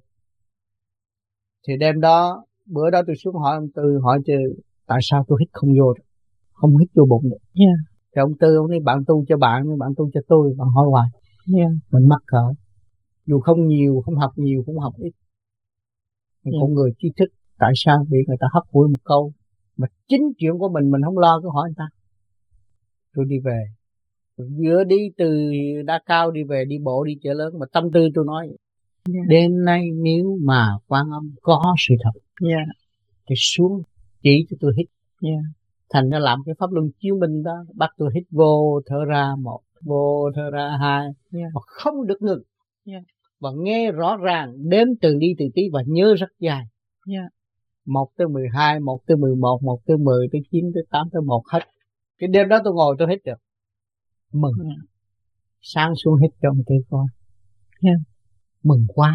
Thì đêm đó, bữa đó tôi xuống hỏi ông Tư, hỏi chứ tại sao tôi hít không vô được, không hít vô bụng được. Yeah. Thì ông Tư ông nói bạn tu cho bạn, bạn tu cho tôi, bạn hỏi hoài. Yeah. Mình mắc cỡ. Dù không nhiều, không học nhiều cũng học ít. Mình Yeah. con người trí thức, tại sao bị người ta hấp hủi một câu mà chính chuyện của mình mình không lo cứ hỏi người ta. Tôi đi về, tôi vừa đi từ Đa Cao đi về, đi bộ đi chợ lớn, mà tâm tư tôi nói Yeah. đêm nay nếu mà Quan Âm có sự thật, Yeah. thì xuống chỉ cho tôi hít. Yeah. Thành ra làm cái pháp luân chiếu minh đó, bắt tôi hít vô thở ra một, vô thở ra hai. Yeah. Mà không được ngừng. Yeah. Và nghe rõ ràng, đếm từng đi từng tí và nhớ rất dài. Yeah. Một tới mười hai, một tới mười một, một tới mười, tới chín, tới tám, tới một hết. Cái đêm đó tôi ngồi tôi hít được. Mừng. Yeah. Sáng xuống hít cho ông Tư coi. Yeah. Mừng quá.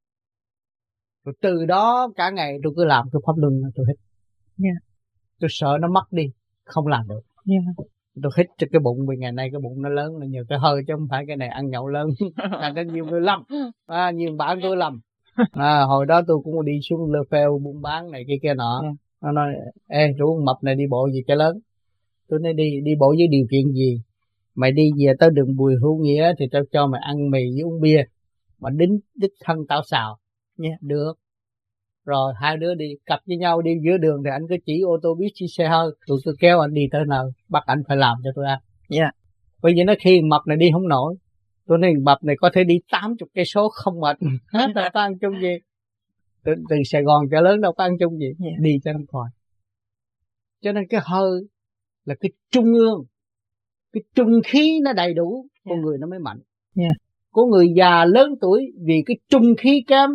Rồi từ đó cả ngày tôi cứ làm cái pháp luân tôi hít. Yeah. Tôi sợ nó mất đi, không làm được. Yeah. Tôi hít cho cái bụng, vì ngày nay cái bụng nó lớn là nhờ cái hơi chứ không phải cái này ăn nhậu lớn. Thành ra nhiều người lầm, à, nhiều bạn tôi lầm. À, hồi đó tôi cũng đi xuống lơ pheo buôn bán này kia kia nọ. Yeah. Nó nói, ê rủ con mập này đi bộ gì cho lớn. Tôi nói đi, đi bộ với điều kiện gì? Mày đi về tới đường Bùi Hữu Nghĩa thì tao cho mày ăn mì với uống bia. Mà đính đích thân tao xào. Yeah. Được. Rồi hai đứa đi cặp với nhau đi giữa đường thì anh cứ chỉ ô tô biết chỉ xe hơi, rồi tôi kéo anh đi tới nào, bắt anh phải làm cho tôi ăn. Yeah. Bởi vì nó khi mập này đi không nổi, tôi nói mập này có thể đi tám mươi cây số không mệt. Hết rồi có ăn chung gì. Từ, từ Sài Gòn trở lớn đâu có ăn chung gì. Yeah. Đi cho nó khỏi. Cho nên cái hơi là cái trung ương, cái trung khí nó đầy đủ, con Yeah. người nó mới mạnh. Yeah. Của người già lớn tuổi vì cái trung khí kém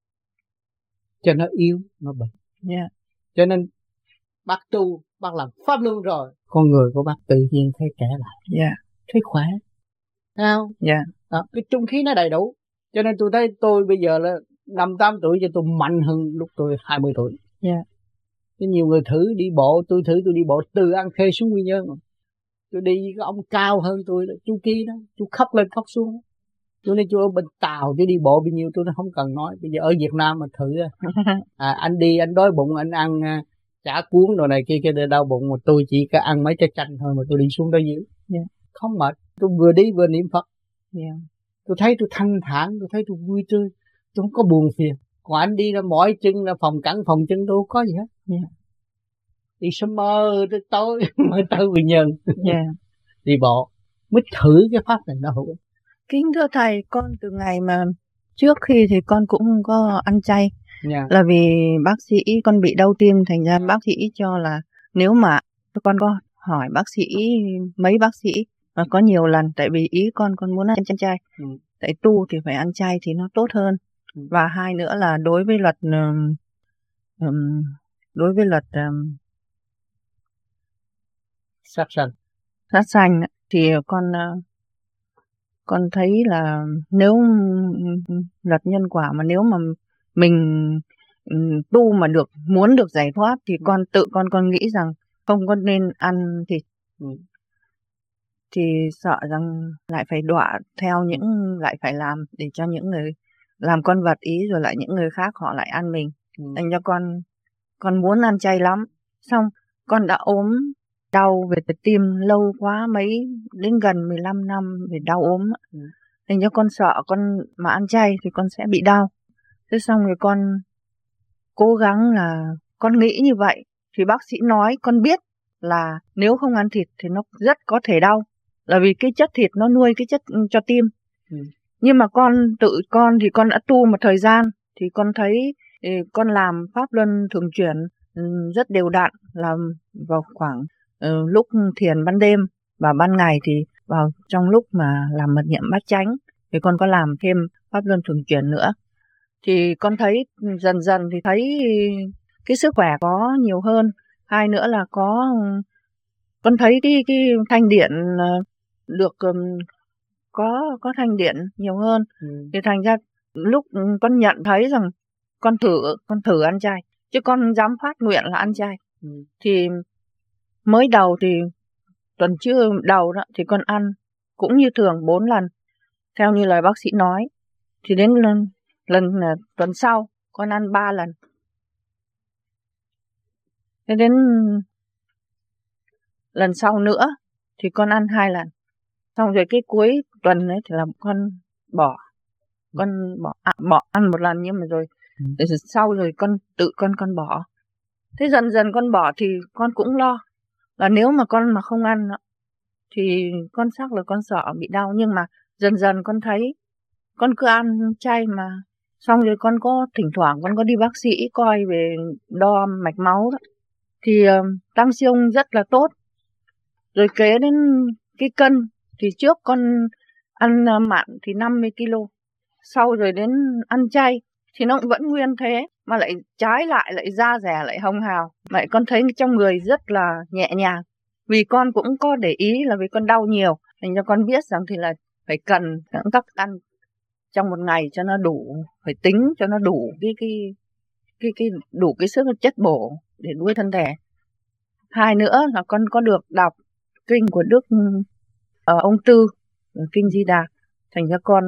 cho nó yếu, nó bệnh. Yeah. Cho nên bác tu, bác làm pháp luân rồi, con người của bác tự nhiên thấy trẻ lại. Yeah. Thấy khỏe. Thấy không? Yeah. Đó, cái trung khí nó đầy đủ. Cho nên tôi thấy tôi bây giờ là năm tám tuổi cho tôi mạnh hơn lúc tôi hai mươi tuổi. Yeah. Cái nhiều người thử đi bộ, tôi thử tôi đi bộ từ An Khê xuống Quy Nhơn, tôi đi với cái ông cao hơn tôi đó, chú Ki đó, chú khóc lên khóc xuống. Tôi nói chú ở bên Tàu tôi đi bộ bao nhiêu tôi nó không cần nói, bây giờ ở Việt Nam mà thử à, anh đi anh đói bụng anh ăn uh, chả cuốn đồ này kia kia để đau bụng, mà tôi chỉ có ăn mấy trái chanh thôi mà tôi đi xuống đó giữ, yeah. Không mệt, tôi vừa đi vừa niệm Phật, yeah. Tôi thấy tôi thanh thản, tôi thấy tôi vui tươi, tôi không có buồn phiền. Còn anh đi ra mỏi chân là phòng cẳng phòng chân tôi không có gì hết, yeah. Đi sớm mơ tới tối mới tới Quy Nhơn, yeah. Đi bộ mới thử cái pháp này nó hữu ích. Kính thưa thầy, con từ ngày mà trước khi thì con cũng có ăn chay, yeah. Là vì bác sĩ con bị đau tim, thành ra bác sĩ cho là nếu mà con có hỏi bác sĩ mấy bác sĩ và có nhiều lần, tại vì ý con con muốn ăn chay, ừ. Tại tu thì phải ăn chay thì nó tốt hơn, ừ. Và hai nữa là đối với luật um, um, đối với luật um, sát sanh sát sanh thì con uh, con thấy là nếu luật nhân quả mà nếu mà mình tu mà được muốn được giải thoát thì con tự con con nghĩ rằng không có nên ăn thịt, ừ. Thì sợ rằng lại phải đọa theo những lại phải làm để cho những người làm con vật ý, rồi lại những người khác họ lại ăn mình, ừ. Thành cho con con muốn ăn chay lắm, xong con đã ốm đau về tim lâu quá, mấy đến gần mười lăm năm về đau ốm, ừ. Thành cho con sợ con mà ăn chay thì con sẽ bị đau. Thế xong rồi con cố gắng là con nghĩ như vậy thì bác sĩ nói con biết là nếu không ăn thịt thì nó rất có thể đau, là vì cái chất thịt nó nuôi cái chất cho tim, ừ. Nhưng mà con tự con thì con đã tu một thời gian thì con thấy con làm pháp luân thường chuyển rất đều đặn, làm vào khoảng uh, lúc thiền ban đêm và ban ngày thì vào trong lúc mà làm mật niệm bát chánh thì con có làm thêm pháp luân thường chuyển nữa, thì con thấy dần dần thì thấy cái sức khỏe có nhiều hơn. Hai nữa là có con thấy cái cái thanh điện được um, có có thanh điện nhiều hơn, ừ. Thì thành ra lúc con nhận thấy rằng con thử con thử ăn chay, chứ con dám phát nguyện là ăn chay, ừ. Thì mới đầu thì tuần trước đầu đó thì con ăn cũng như thường bốn lần theo như lời bác sĩ nói, thì đến lần, lần tuần sau con ăn ba lần, thế đến lần sau nữa thì con ăn hai lần, xong rồi cái cuối tuần ấy thì là con bỏ con bỏ à, bỏ ăn một lần, nhưng mà rồi, ừ. rồi sau rồi con tự con con bỏ. Thế dần dần con bỏ thì con cũng lo là nếu mà con mà không ăn thì con chắc là con sợ bị đau, nhưng mà dần dần con thấy con cứ ăn chay mà, xong rồi con có thỉnh thoảng con có đi bác sĩ coi về đo mạch máu đó, thì uh, tăng siêu rất là tốt. Rồi kế đến cái cân thì trước con ăn uh, mặn thì năm mươi ki lô, sau rồi đến ăn chay thì nó cũng vẫn nguyên thế, mà lại trái lại lại da dẻ lại hồng hào, vậy con thấy trong người rất là nhẹ nhàng. Vì con cũng có để ý là vì con đau nhiều, thành cho con biết rằng thì là phải cần những các ăn trong một ngày cho nó đủ, phải tính cho nó đủ cái cái cái cái đủ cái sức chất bổ để nuôi thân thể. Hai nữa là con có được đọc kinh của Đức uh, ông Tư, kinh Di Đà, thành ra con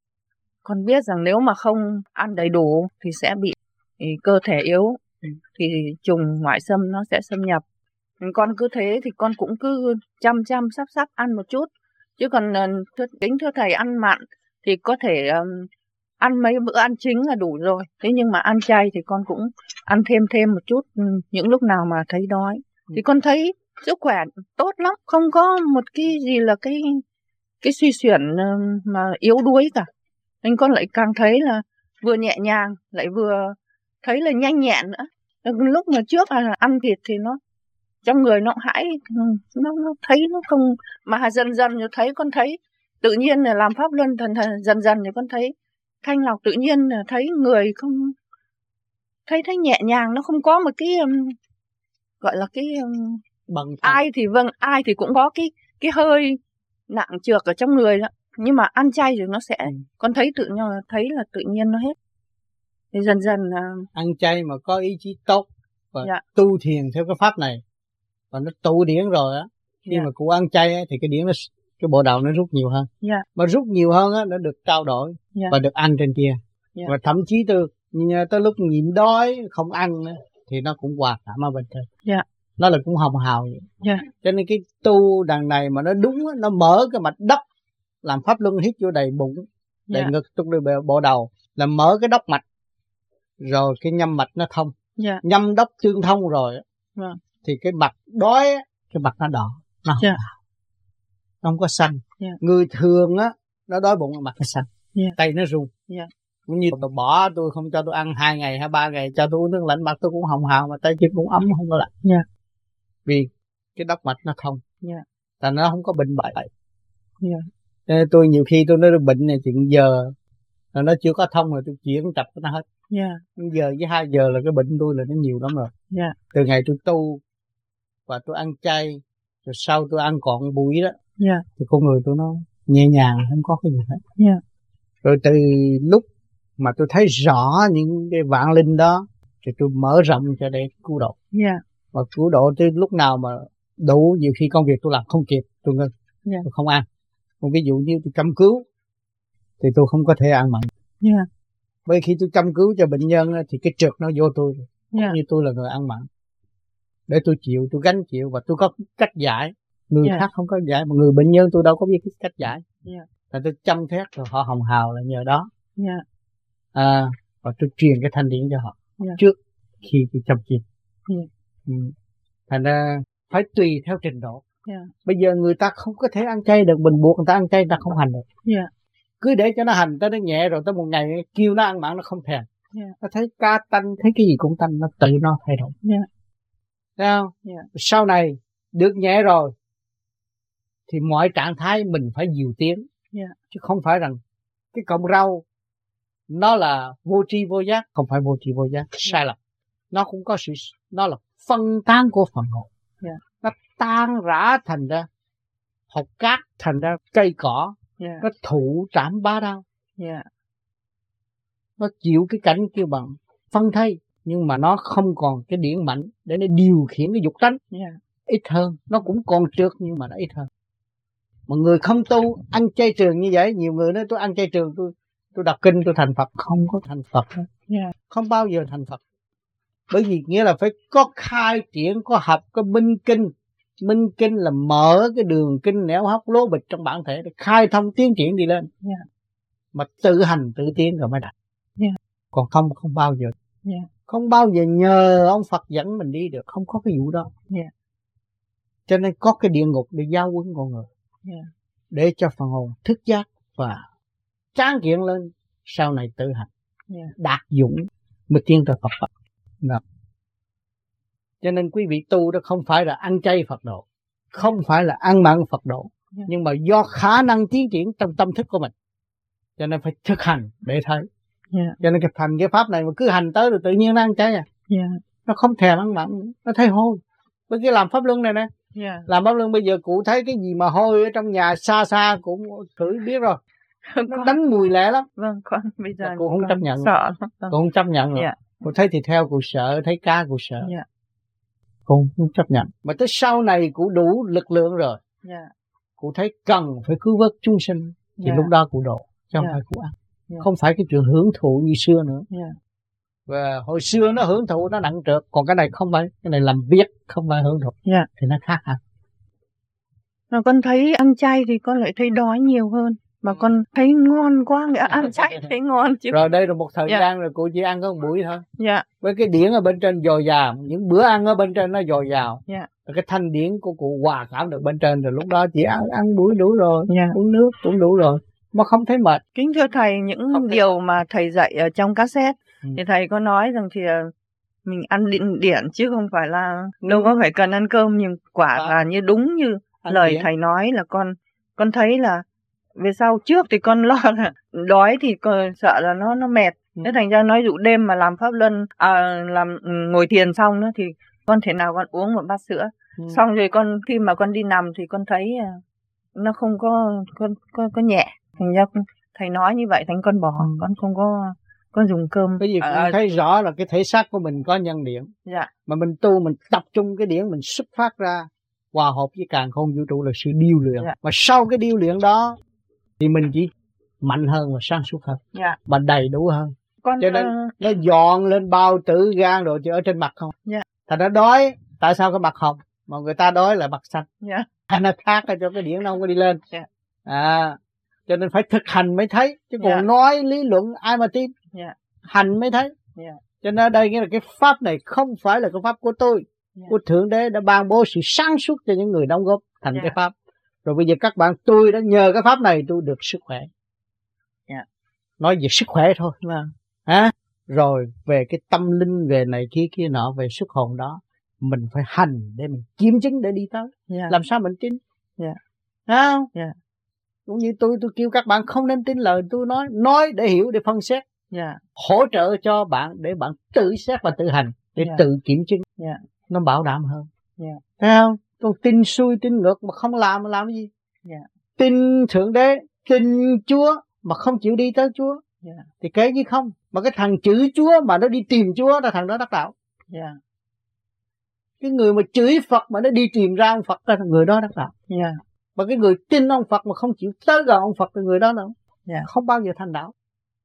con biết rằng nếu mà không ăn đầy đủ thì sẽ bị thì cơ thể yếu, thì trùng ngoại xâm nó sẽ xâm nhập. Con cứ thế thì con cũng cứ chăm chăm sắp sắp ăn một chút, chứ còn thưa, tính thưa thầy ăn mặn thì có thể um, ăn mấy bữa ăn chính là đủ rồi, thế nhưng mà ăn chay thì con cũng ăn thêm thêm một chút những lúc nào mà thấy đói, thì con thấy sức khỏe tốt lắm, không có một cái gì là cái cái suy xuyển mà yếu đuối cả. Nên con lại càng thấy là vừa nhẹ nhàng lại vừa thấy là nhanh nhẹn nữa. Lúc mà trước là ăn thịt thì nó trong người nó hãi, nó, nó thấy nó không, mà dần dần rồi thấy con thấy tự nhiên là làm pháp luân thần, thần dần dần thì con thấy thanh lọc tự nhiên, là thấy người không thấy thấy nhẹ nhàng, nó không có một cái um, gọi là cái um, bằng ai thì vâng ai thì cũng có cái cái hơi nặng trược ở trong người đó, nhưng mà ăn chay thì nó sẽ ừ. con thấy tự nhiên thấy là tự nhiên nó hết. Thì dần dần uh, ăn chay mà có ý chí tốt và dạ. tu thiền theo cái pháp này và nó tụ điển rồi á, khi dạ. mà cụ ăn chay á, thì cái điển nó cái bộ đầu nó rút nhiều hơn, dạ. mà rút nhiều hơn á, nó được trao đổi dạ. và được ăn trên kia, dạ. và thậm chí từ tới lúc nhịn đói không ăn nữa, thì nó cũng hòa cảm ở bên trên, dạ. nó là cũng hồng hào vậy. dạ. Cho nên cái tu đằng này mà nó đúng á, nó mở cái mạch đốc làm pháp luân hít vô đầy bụng, đầy dạ. ngực, trong bộ đầu, là mở cái đốc mạch rồi cái nhâm mạch nó thông, dạ. nhâm đốc tương thông rồi vâng. thì cái mặt đói cái mặt nó đỏ, nó dạ. nó không có xanh. dạ. Người thường á nó đói bụng mặt nó xanh, dạ. tay nó run. dạ. Cũng như tôi bỏ tôi không cho tôi ăn hai ngày hay ba ngày, cho tôi uống nước lạnh mặt tôi cũng hồng hào mà tay chân cũng ấm không có lạnh. dạ. Vì cái đốc mạch nó thông, dạ. tại nó không có bệnh bại. dạ. Nên tôi nhiều khi tôi nói bệnh này chuyện giờ là nó chưa có thông rồi tôi chuyển tập nó hết. dạ. Giờ với hai giờ là cái bệnh tôi là nó nhiều lắm rồi. dạ. Từ ngày tôi tu và tôi ăn chay, rồi sau tôi ăn cọn bụi đó, dạ. thì con người tôi nó nhẹ nhàng, không có cái gì hết. dạ. Rồi từ lúc mà tôi thấy rõ những cái vạn linh đó thì tôi mở rộng cho để cứu độ. dạ. Và cứu độ tới lúc nào mà đủ, nhiều khi công việc tôi làm không kịp tôi ngưng, dạ. tôi không ăn. Còn ví dụ như tôi chăm cứu thì tôi không có thể ăn mặn. dạ. Bởi khi tôi chăm cứu cho bệnh nhân thì cái trượt nó vô tôi, dạ. như tôi là người ăn mặn, để tôi chịu, tôi gánh chịu, và tôi có cách giải. Người yeah. khác không có giải, mà người bệnh nhân tôi đâu có biết cái cách giải. yeah. Là tôi chăm thét rồi họ hồng hào là nhờ đó. yeah. À, và tôi truyền cái thanh điển cho họ yeah. trước khi tôi chăm chiên. yeah. ừ. Thành ra phải tùy theo trình độ. yeah. Bây giờ người ta không có thể ăn chay được, mình buộc người ta ăn chay, người ta không hành được. yeah. Cứ để cho nó hành, tới nó nhẹ rồi tới một ngày kêu nó ăn mặn nó không thèm. yeah. Nó thấy ca tanh, thấy cái gì cũng tanh, nó tự nó thay đổi. yeah. Thấy không? yeah. Sau này được nhẹ rồi thì mọi trạng thái mình phải dìu tiến. yeah. Chứ không phải rằng cái cọng rau nó là vô tri vô giác. Không phải vô tri vô giác, sai lầm. Nó cũng có sự, nó là phân tán của phần hồn. yeah. Nó tan rã thành ra hột cát, thành ra cây cỏ. yeah. Nó thụ trảm bá đao. yeah. Nó chịu cái cảnh kêu bằng phân thây, nhưng mà nó không còn cái điển mạnh để nó điều khiển cái dục tánh. yeah. Ít hơn, nó cũng còn trượt nhưng mà nó ít hơn. Mà người không tu ăn chay trường như vậy, nhiều người nói tôi ăn chay trường, tôi tôi đọc kinh tôi thành Phật. Không có thành Phật hết. yeah. Không bao giờ thành Phật. Bởi vì nghĩa là phải có khai triển, có học, có minh kinh. Minh kinh là mở cái đường kinh nẻo hóc lố bịch trong bản thể để khai thông tiến triển đi lên. yeah. Mà tự hành tự tiến rồi mới đạt. yeah. Còn không không bao giờ. yeah. Không bao giờ nhờ ông Phật dẫn mình đi được. Không có cái vụ đó. yeah. Cho nên có cái địa ngục để giáo huấn con người. yeah. Để cho phần hồn thức giác và tráng kiện lên, sau này tự hành. yeah. Đạt dũng mới tiến tới Phật Phật. Đó. Cho nên quý vị tu đó không phải là ăn chay Phật độ, không phải là ăn mặn Phật độ, yeah. nhưng mà do khả năng tiến triển trong tâm thức của mình, cho nên phải thực hành để thấy. yeah. Cho nên cái thành cái pháp này mà cứ hành tới rồi tự nhiên nó ăn chay à. yeah. Nó không thèm ăn mặn, nó thấy hôi. Bởi cái làm pháp luân này nè, yeah. làm pháp luân bây giờ cụ thấy cái gì mà hôi ở trong nhà xa xa cũng thử biết rồi. Nó đánh mùi lẹ lắm. Vâng, con bây giờ cô không chấp nhận. Sợ lắm. Vâng. Cô không chấp nhận rồi. yeah. Cô thấy thịt heo cô sợ, thấy cá cô sợ. yeah. Cô không chấp nhận. Mà tới sau này cụ đủ lực lượng rồi. yeah. Cụ thấy cần phải cứu vớt chúng sinh thì yeah. lúc đó cụ độ, chứ không yeah. phải cụ ăn. yeah. Không phải cái chuyện hưởng thụ như xưa nữa. yeah. Và hồi xưa nó hưởng thụ nó nặng trược, còn cái này không phải, cái này làm việc không phải hưởng thụ. yeah. Thì nó khác hẳn. Mà con thấy ăn chay thì con lại thấy đói nhiều hơn. Mà con thấy ngon quá, nghĩa ăn chay thấy ngon chứ. Rồi đây là một thời yeah. gian rồi cụ chỉ ăn có một buổi thôi. Dạ. Với cái điển ở bên trên dồi dào, những bữa ăn ở bên trên nó dồi dào. Dạ. Cái thanh điển của cụ hòa cảm được bên trên, rồi lúc đó chỉ ăn ăn buổi đủ rồi, yeah. uống nước cũng đủ rồi, mà không thấy mệt. Kính thưa thầy, những không điều mà thầy dạy ở trong cassette ừ. thì thầy có nói rằng thì mình ăn điển, điển chứ không phải là đâu có phải cần ăn cơm, nhưng quả à. là như đúng như ăn lời điển. Thầy nói là con con thấy là về sau trước thì con lo là đói thì con sợ là nó nó mệt. ừ. Thế thành ra nói dụ đêm mà làm pháp luân à, làm ngồi thiền xong nữa thì con thể nào con uống một bát sữa. ừ. Xong rồi con khi mà con đi nằm thì con thấy nó không có có có, có nhẹ. Thành ra thầy nói như vậy thành con bỏ, ừ. con không có con dùng cơm. Cái gì cũng à, thấy rõ là cái thể xác của mình có nhân điện. Dạ. Mà mình tu mình tập trung cái điển mình xuất phát ra hòa hợp với càn khôn vũ trụ là sự điêu luyện. Dạ. Mà sau cái điêu luyện đó thì mình chỉ mạnh hơn và sáng suốt hơn. Dạ. Và đầy đủ hơn. Con cho nên uh... nó dọn lên bao tử gan rồi chỉ ở trên mặt không. Dạ. Thành nó đói, tại sao cái mặt hồng mà người ta đói là mặt xanh? Dạ. Thành nó thác ra cho cái điển nó không có đi lên. Dạ. À, cho nên phải thực hành mới thấy, chứ còn dạ. nói lý luận ai mà tin. Dạ. Hành mới thấy. Dạ. Cho nên ở đây nghĩa là cái pháp này không phải là cái pháp của tôi. Dạ. Của Thượng Đế đã ban bố sự sáng suốt cho những người đóng góp thành dạ. cái pháp. Rồi bây giờ các bạn, tôi đã nhờ cái pháp này tôi được sức khỏe. Dạ. Nói về sức khỏe thôi. Vâng. À, rồi về cái tâm linh, về này kia kia nọ, về xuất hồn đó, mình phải hành để mình kiểm chứng để đi tới. Yeah. Làm sao mình tin? Yeah. Thấy không? Yeah. Cũng như tôi, tôi kêu các bạn không nên tin lời tôi nói, nói để hiểu, để phân xét. Yeah. Hỗ trợ cho bạn để bạn tự xét và tự hành, để yeah. tự kiểm chứng. Yeah. Nó bảo đảm hơn. Yeah. Thấy không? Còn tin xuôi, tin ngược mà không làm, mà làm cái gì? Yeah. Tin Thượng Đế, tin Chúa mà không chịu đi tới Chúa. Yeah. Thì kể như không. Mà cái thằng chửi Chúa mà nó đi tìm Chúa là thằng đó đắc đạo. Yeah. Cái người mà chửi Phật mà nó đi tìm ra ông Phật là người đó đắc đạo. Yeah. Mà cái người tin ông Phật mà không chịu tới gần ông Phật là người đó đâu. Yeah. Không bao giờ thành đạo.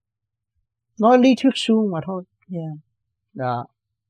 Nói lý thuyết suông mà thôi. Yeah. Đó.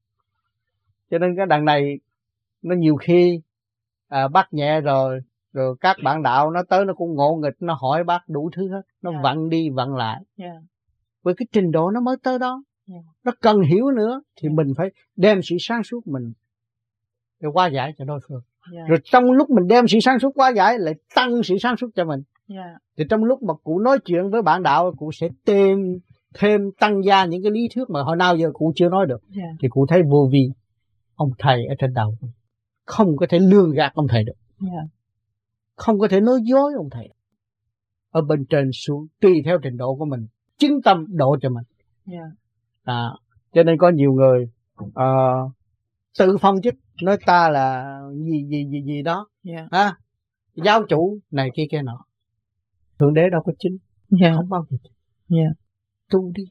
Cho nên cái đằng này nó nhiều khi à, bắt nhẹ rồi, rồi các bạn đạo nó tới nó cũng ngộ nghịch, nó hỏi bác đủ thứ hết, nó yeah. vặn đi vặn lại. Yeah. Với cái trình độ nó mới tới đó. Yeah. Nó cần hiểu nữa thì yeah. mình phải đem sự sáng suốt mình để hóa giải cho đối phương. Yeah. Rồi trong lúc mình đem sự sáng suốt hóa giải lại tăng sự sáng suốt cho mình. Yeah. Thì trong lúc mà cụ nói chuyện với bạn đạo, cụ sẽ thêm thêm tăng gia những cái lý thuyết mà hồi nào giờ cụ chưa nói được. Yeah. Thì cụ thấy vô vi ông thầy ở trên đầu không có thể lường gạt ông thầy được. Yeah. Không có thể nói dối ông thầy. Ở bên trên xuống tùy theo trình độ của mình, chứng tâm độ cho mình. Yeah. À, cho nên có nhiều người uh, tự phong chức, nói ta là gì gì gì gì đó. Yeah. À, giáo chủ này kia kia nọ. Thượng Đế đâu có chính. Yeah. Không bao giờ chính. Yeah. Tu đi,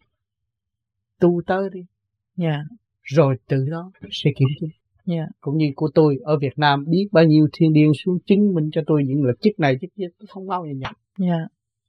tu tới đi. Yeah. Rồi từ đó sẽ kiểm chứng. Yeah. Cũng như của tôi ở Việt Nam, biết bao nhiêu thiên điên xuống chứng minh cho tôi những là chức này chức kia, tôi không bao giờ nhận. Yeah.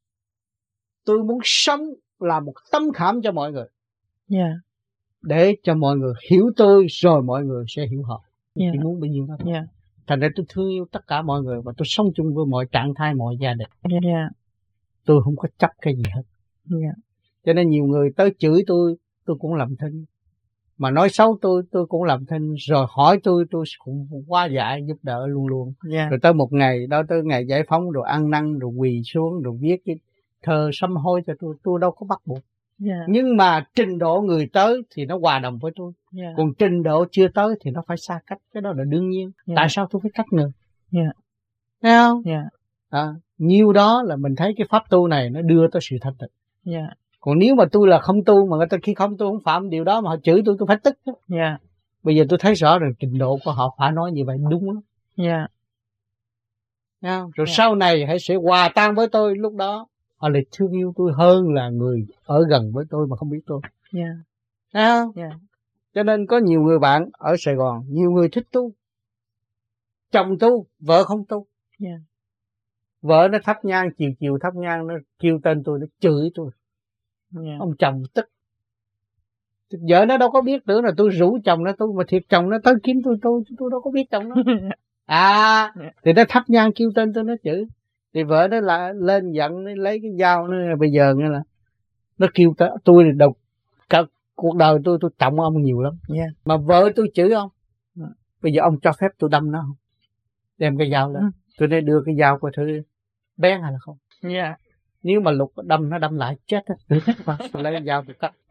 Tôi muốn sống là một tấm khảm cho mọi người. Yeah. Để cho mọi người hiểu tôi, rồi mọi người sẽ hiểu họ. Tôi yeah. chỉ muốn bao nhiêu đó. Yeah. Thành ra tôi thương yêu tất cả mọi người và tôi sống chung với mọi trạng thái, mọi gia đình. Yeah. Tôi không có chấp cái gì hết. Yeah. Cho nên nhiều người tới chửi tôi, tôi cũng làm thinh. Mà nói xấu tôi, tôi cũng làm thinh. Rồi hỏi tôi, tôi cũng hóa giải, giúp đỡ luôn luôn. Yeah. Rồi tới một ngày, đó tới ngày giải phóng, rồi ăn năn, rồi quỳ xuống, rồi viết cái thơ sám hối cho tôi. Tôi đâu có bắt buộc. Yeah. Nhưng mà trình độ người tới thì nó hòa đồng với tôi. Yeah. Còn trình độ chưa tới thì nó phải xa cách. Cái đó là đương nhiên. Yeah. Tại sao tôi phải cách người? Yeah. Thấy không? Yeah. À, nhiều đó là mình thấy cái pháp tu này nó đưa tới sự thanh tịnh. Yeah. Còn nếu mà tôi là không tu, mà người ta khi không tu không phạm điều đó mà họ chửi tôi, tôi phải tức. Yeah. Bây giờ tôi thấy rõ rồi trình độ của họ phải nói như vậy đúng lắm. Yeah. Thấy không? Rồi Yeah. sau này hãy sẽ hòa tan với tôi, lúc đó họ lại thương yêu tôi hơn là người ở gần với tôi mà không biết tôi. Yeah. Thấy không? Yeah. Cho nên có nhiều người bạn ở Sài Gòn, nhiều người thích tu. Chồng tu, vợ không tu. Yeah. Vợ nó thắp nhang, chiều chiều thắp nhang, nó kêu tên tôi, nó chửi tôi. Yeah. Ông chồng tức. Vợ nó đâu có biết, tưởng là tôi rủ chồng nó tu, mà thiệt chồng nó tới kiếm tôi, tôi tôi đâu có biết chồng nó. À, thì nó thắp nhang kêu tên tôi, nó chửi. Thì vợ nó lại lên giận, nó lấy cái dao, nó bây giờ nghe là nó kêu tới tôi, đầu cả cuộc đời tôi tôi trọng ông nhiều lắm. Yeah. Mà vợ tôi chửi ông. Bây giờ ông cho phép tôi đâm nó không? Đem cái dao lên. Mm. Tôi nên đưa cái dao coi thử bén hay là không. Yeah. Nếu mà Lục đâm nó đâm lại chết á, tôi chết qua. Tôi lấy cái dao tôi cắt.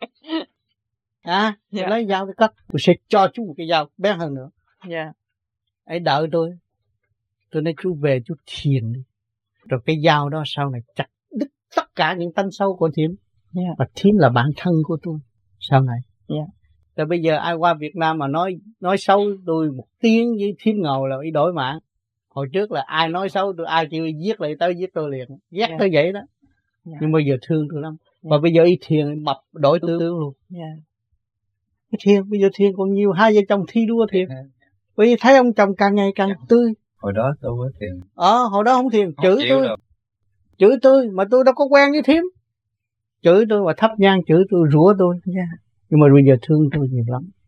À, yeah. Tôi lấy dao tôi cắt. Tôi sẽ cho chú một cái dao bén hơn nữa. Yeah. Ấy đợi tôi. Tôi nói chú về chú thiền đi. Rồi cái dao đó sau này chặt đứt tất cả những tánh sâu của Thiếm. Yeah. Và Thiếm là bạn thân của tôi sau này. Yeah. Rồi bây giờ ai qua Việt Nam mà nói nói xấu tôi một tiếng với Thiếm ngầu là ý đổi mạng. Hồi trước là ai nói xấu tôi, ai kêu giết lại tới giết tôi liền. Ghét yeah. tới vậy đó. Yeah. Nhưng bây giờ thương tôi lắm. Và bây giờ y thiền mập đổi tướng luôn. Yeah. Cái thiền bây giờ thiền còn nhiều, hai vợ chồng thi đua thiền. Bởi vì thấy ông chồng càng ngày càng yeah. tươi. Hồi đó tôi có thiền. Ờ, hồi đó không thiền, Không chửi tôi. Đâu. Chửi tôi mà tôi đâu có quen với thím. Chửi tôi và thắp nhang chửi tôi, rủa tôi. Yeah. Nhưng mà bây giờ thương tôi nhiều lắm.